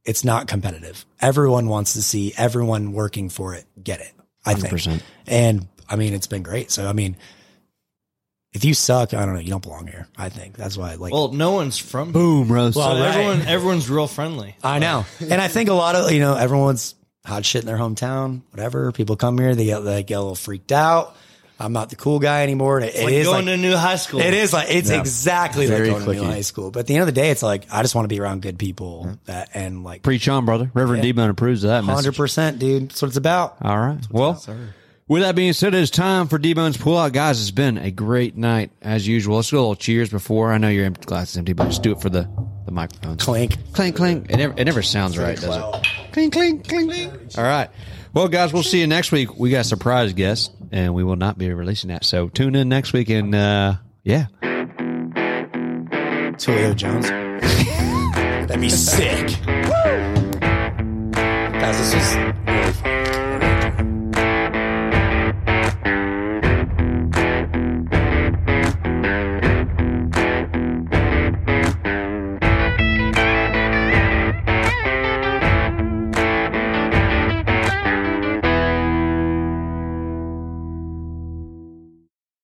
it's not competitive. Everyone wants to see everyone working for it get it, I think. one hundred percent. And I mean, it's been great. So, I mean, if you suck, I don't know, you don't belong here, I think. That's why, like, well, no one's from here. Boom, roast. So Well, right. everyone, everyone's real friendly. I know. And I think a lot of, you know, everyone's hot shit in their hometown, whatever. People come here, they get, they get a little freaked out. I'm not the cool guy anymore. It, it Like is going like, to new high school. it is like, it's Yeah. exactly Very like going to cliquey. new high school. But at the end of the day, it's like, I just want to be around good people that, and like, Preach on, brother. Reverend Yeah. D-Bone approves of that one hundred message. percent, dude. That's what it's about. All right. Well, with that being said, it's time for D-Bone's pull out. Guys, it's been a great night as usual. Let's do a little cheers before. I know your empty glass is empty, but just do it for the, the microphone. Clink. Clink, clink. It never, it never sounds right, does it? Clink, clink, clink. All right. Well, guys, we'll see you next week. We got a surprise guest, and we will not be releasing that. So tune in next week, and uh, yeah. Julio Jones. That'd be sick. Guys, this was really fun.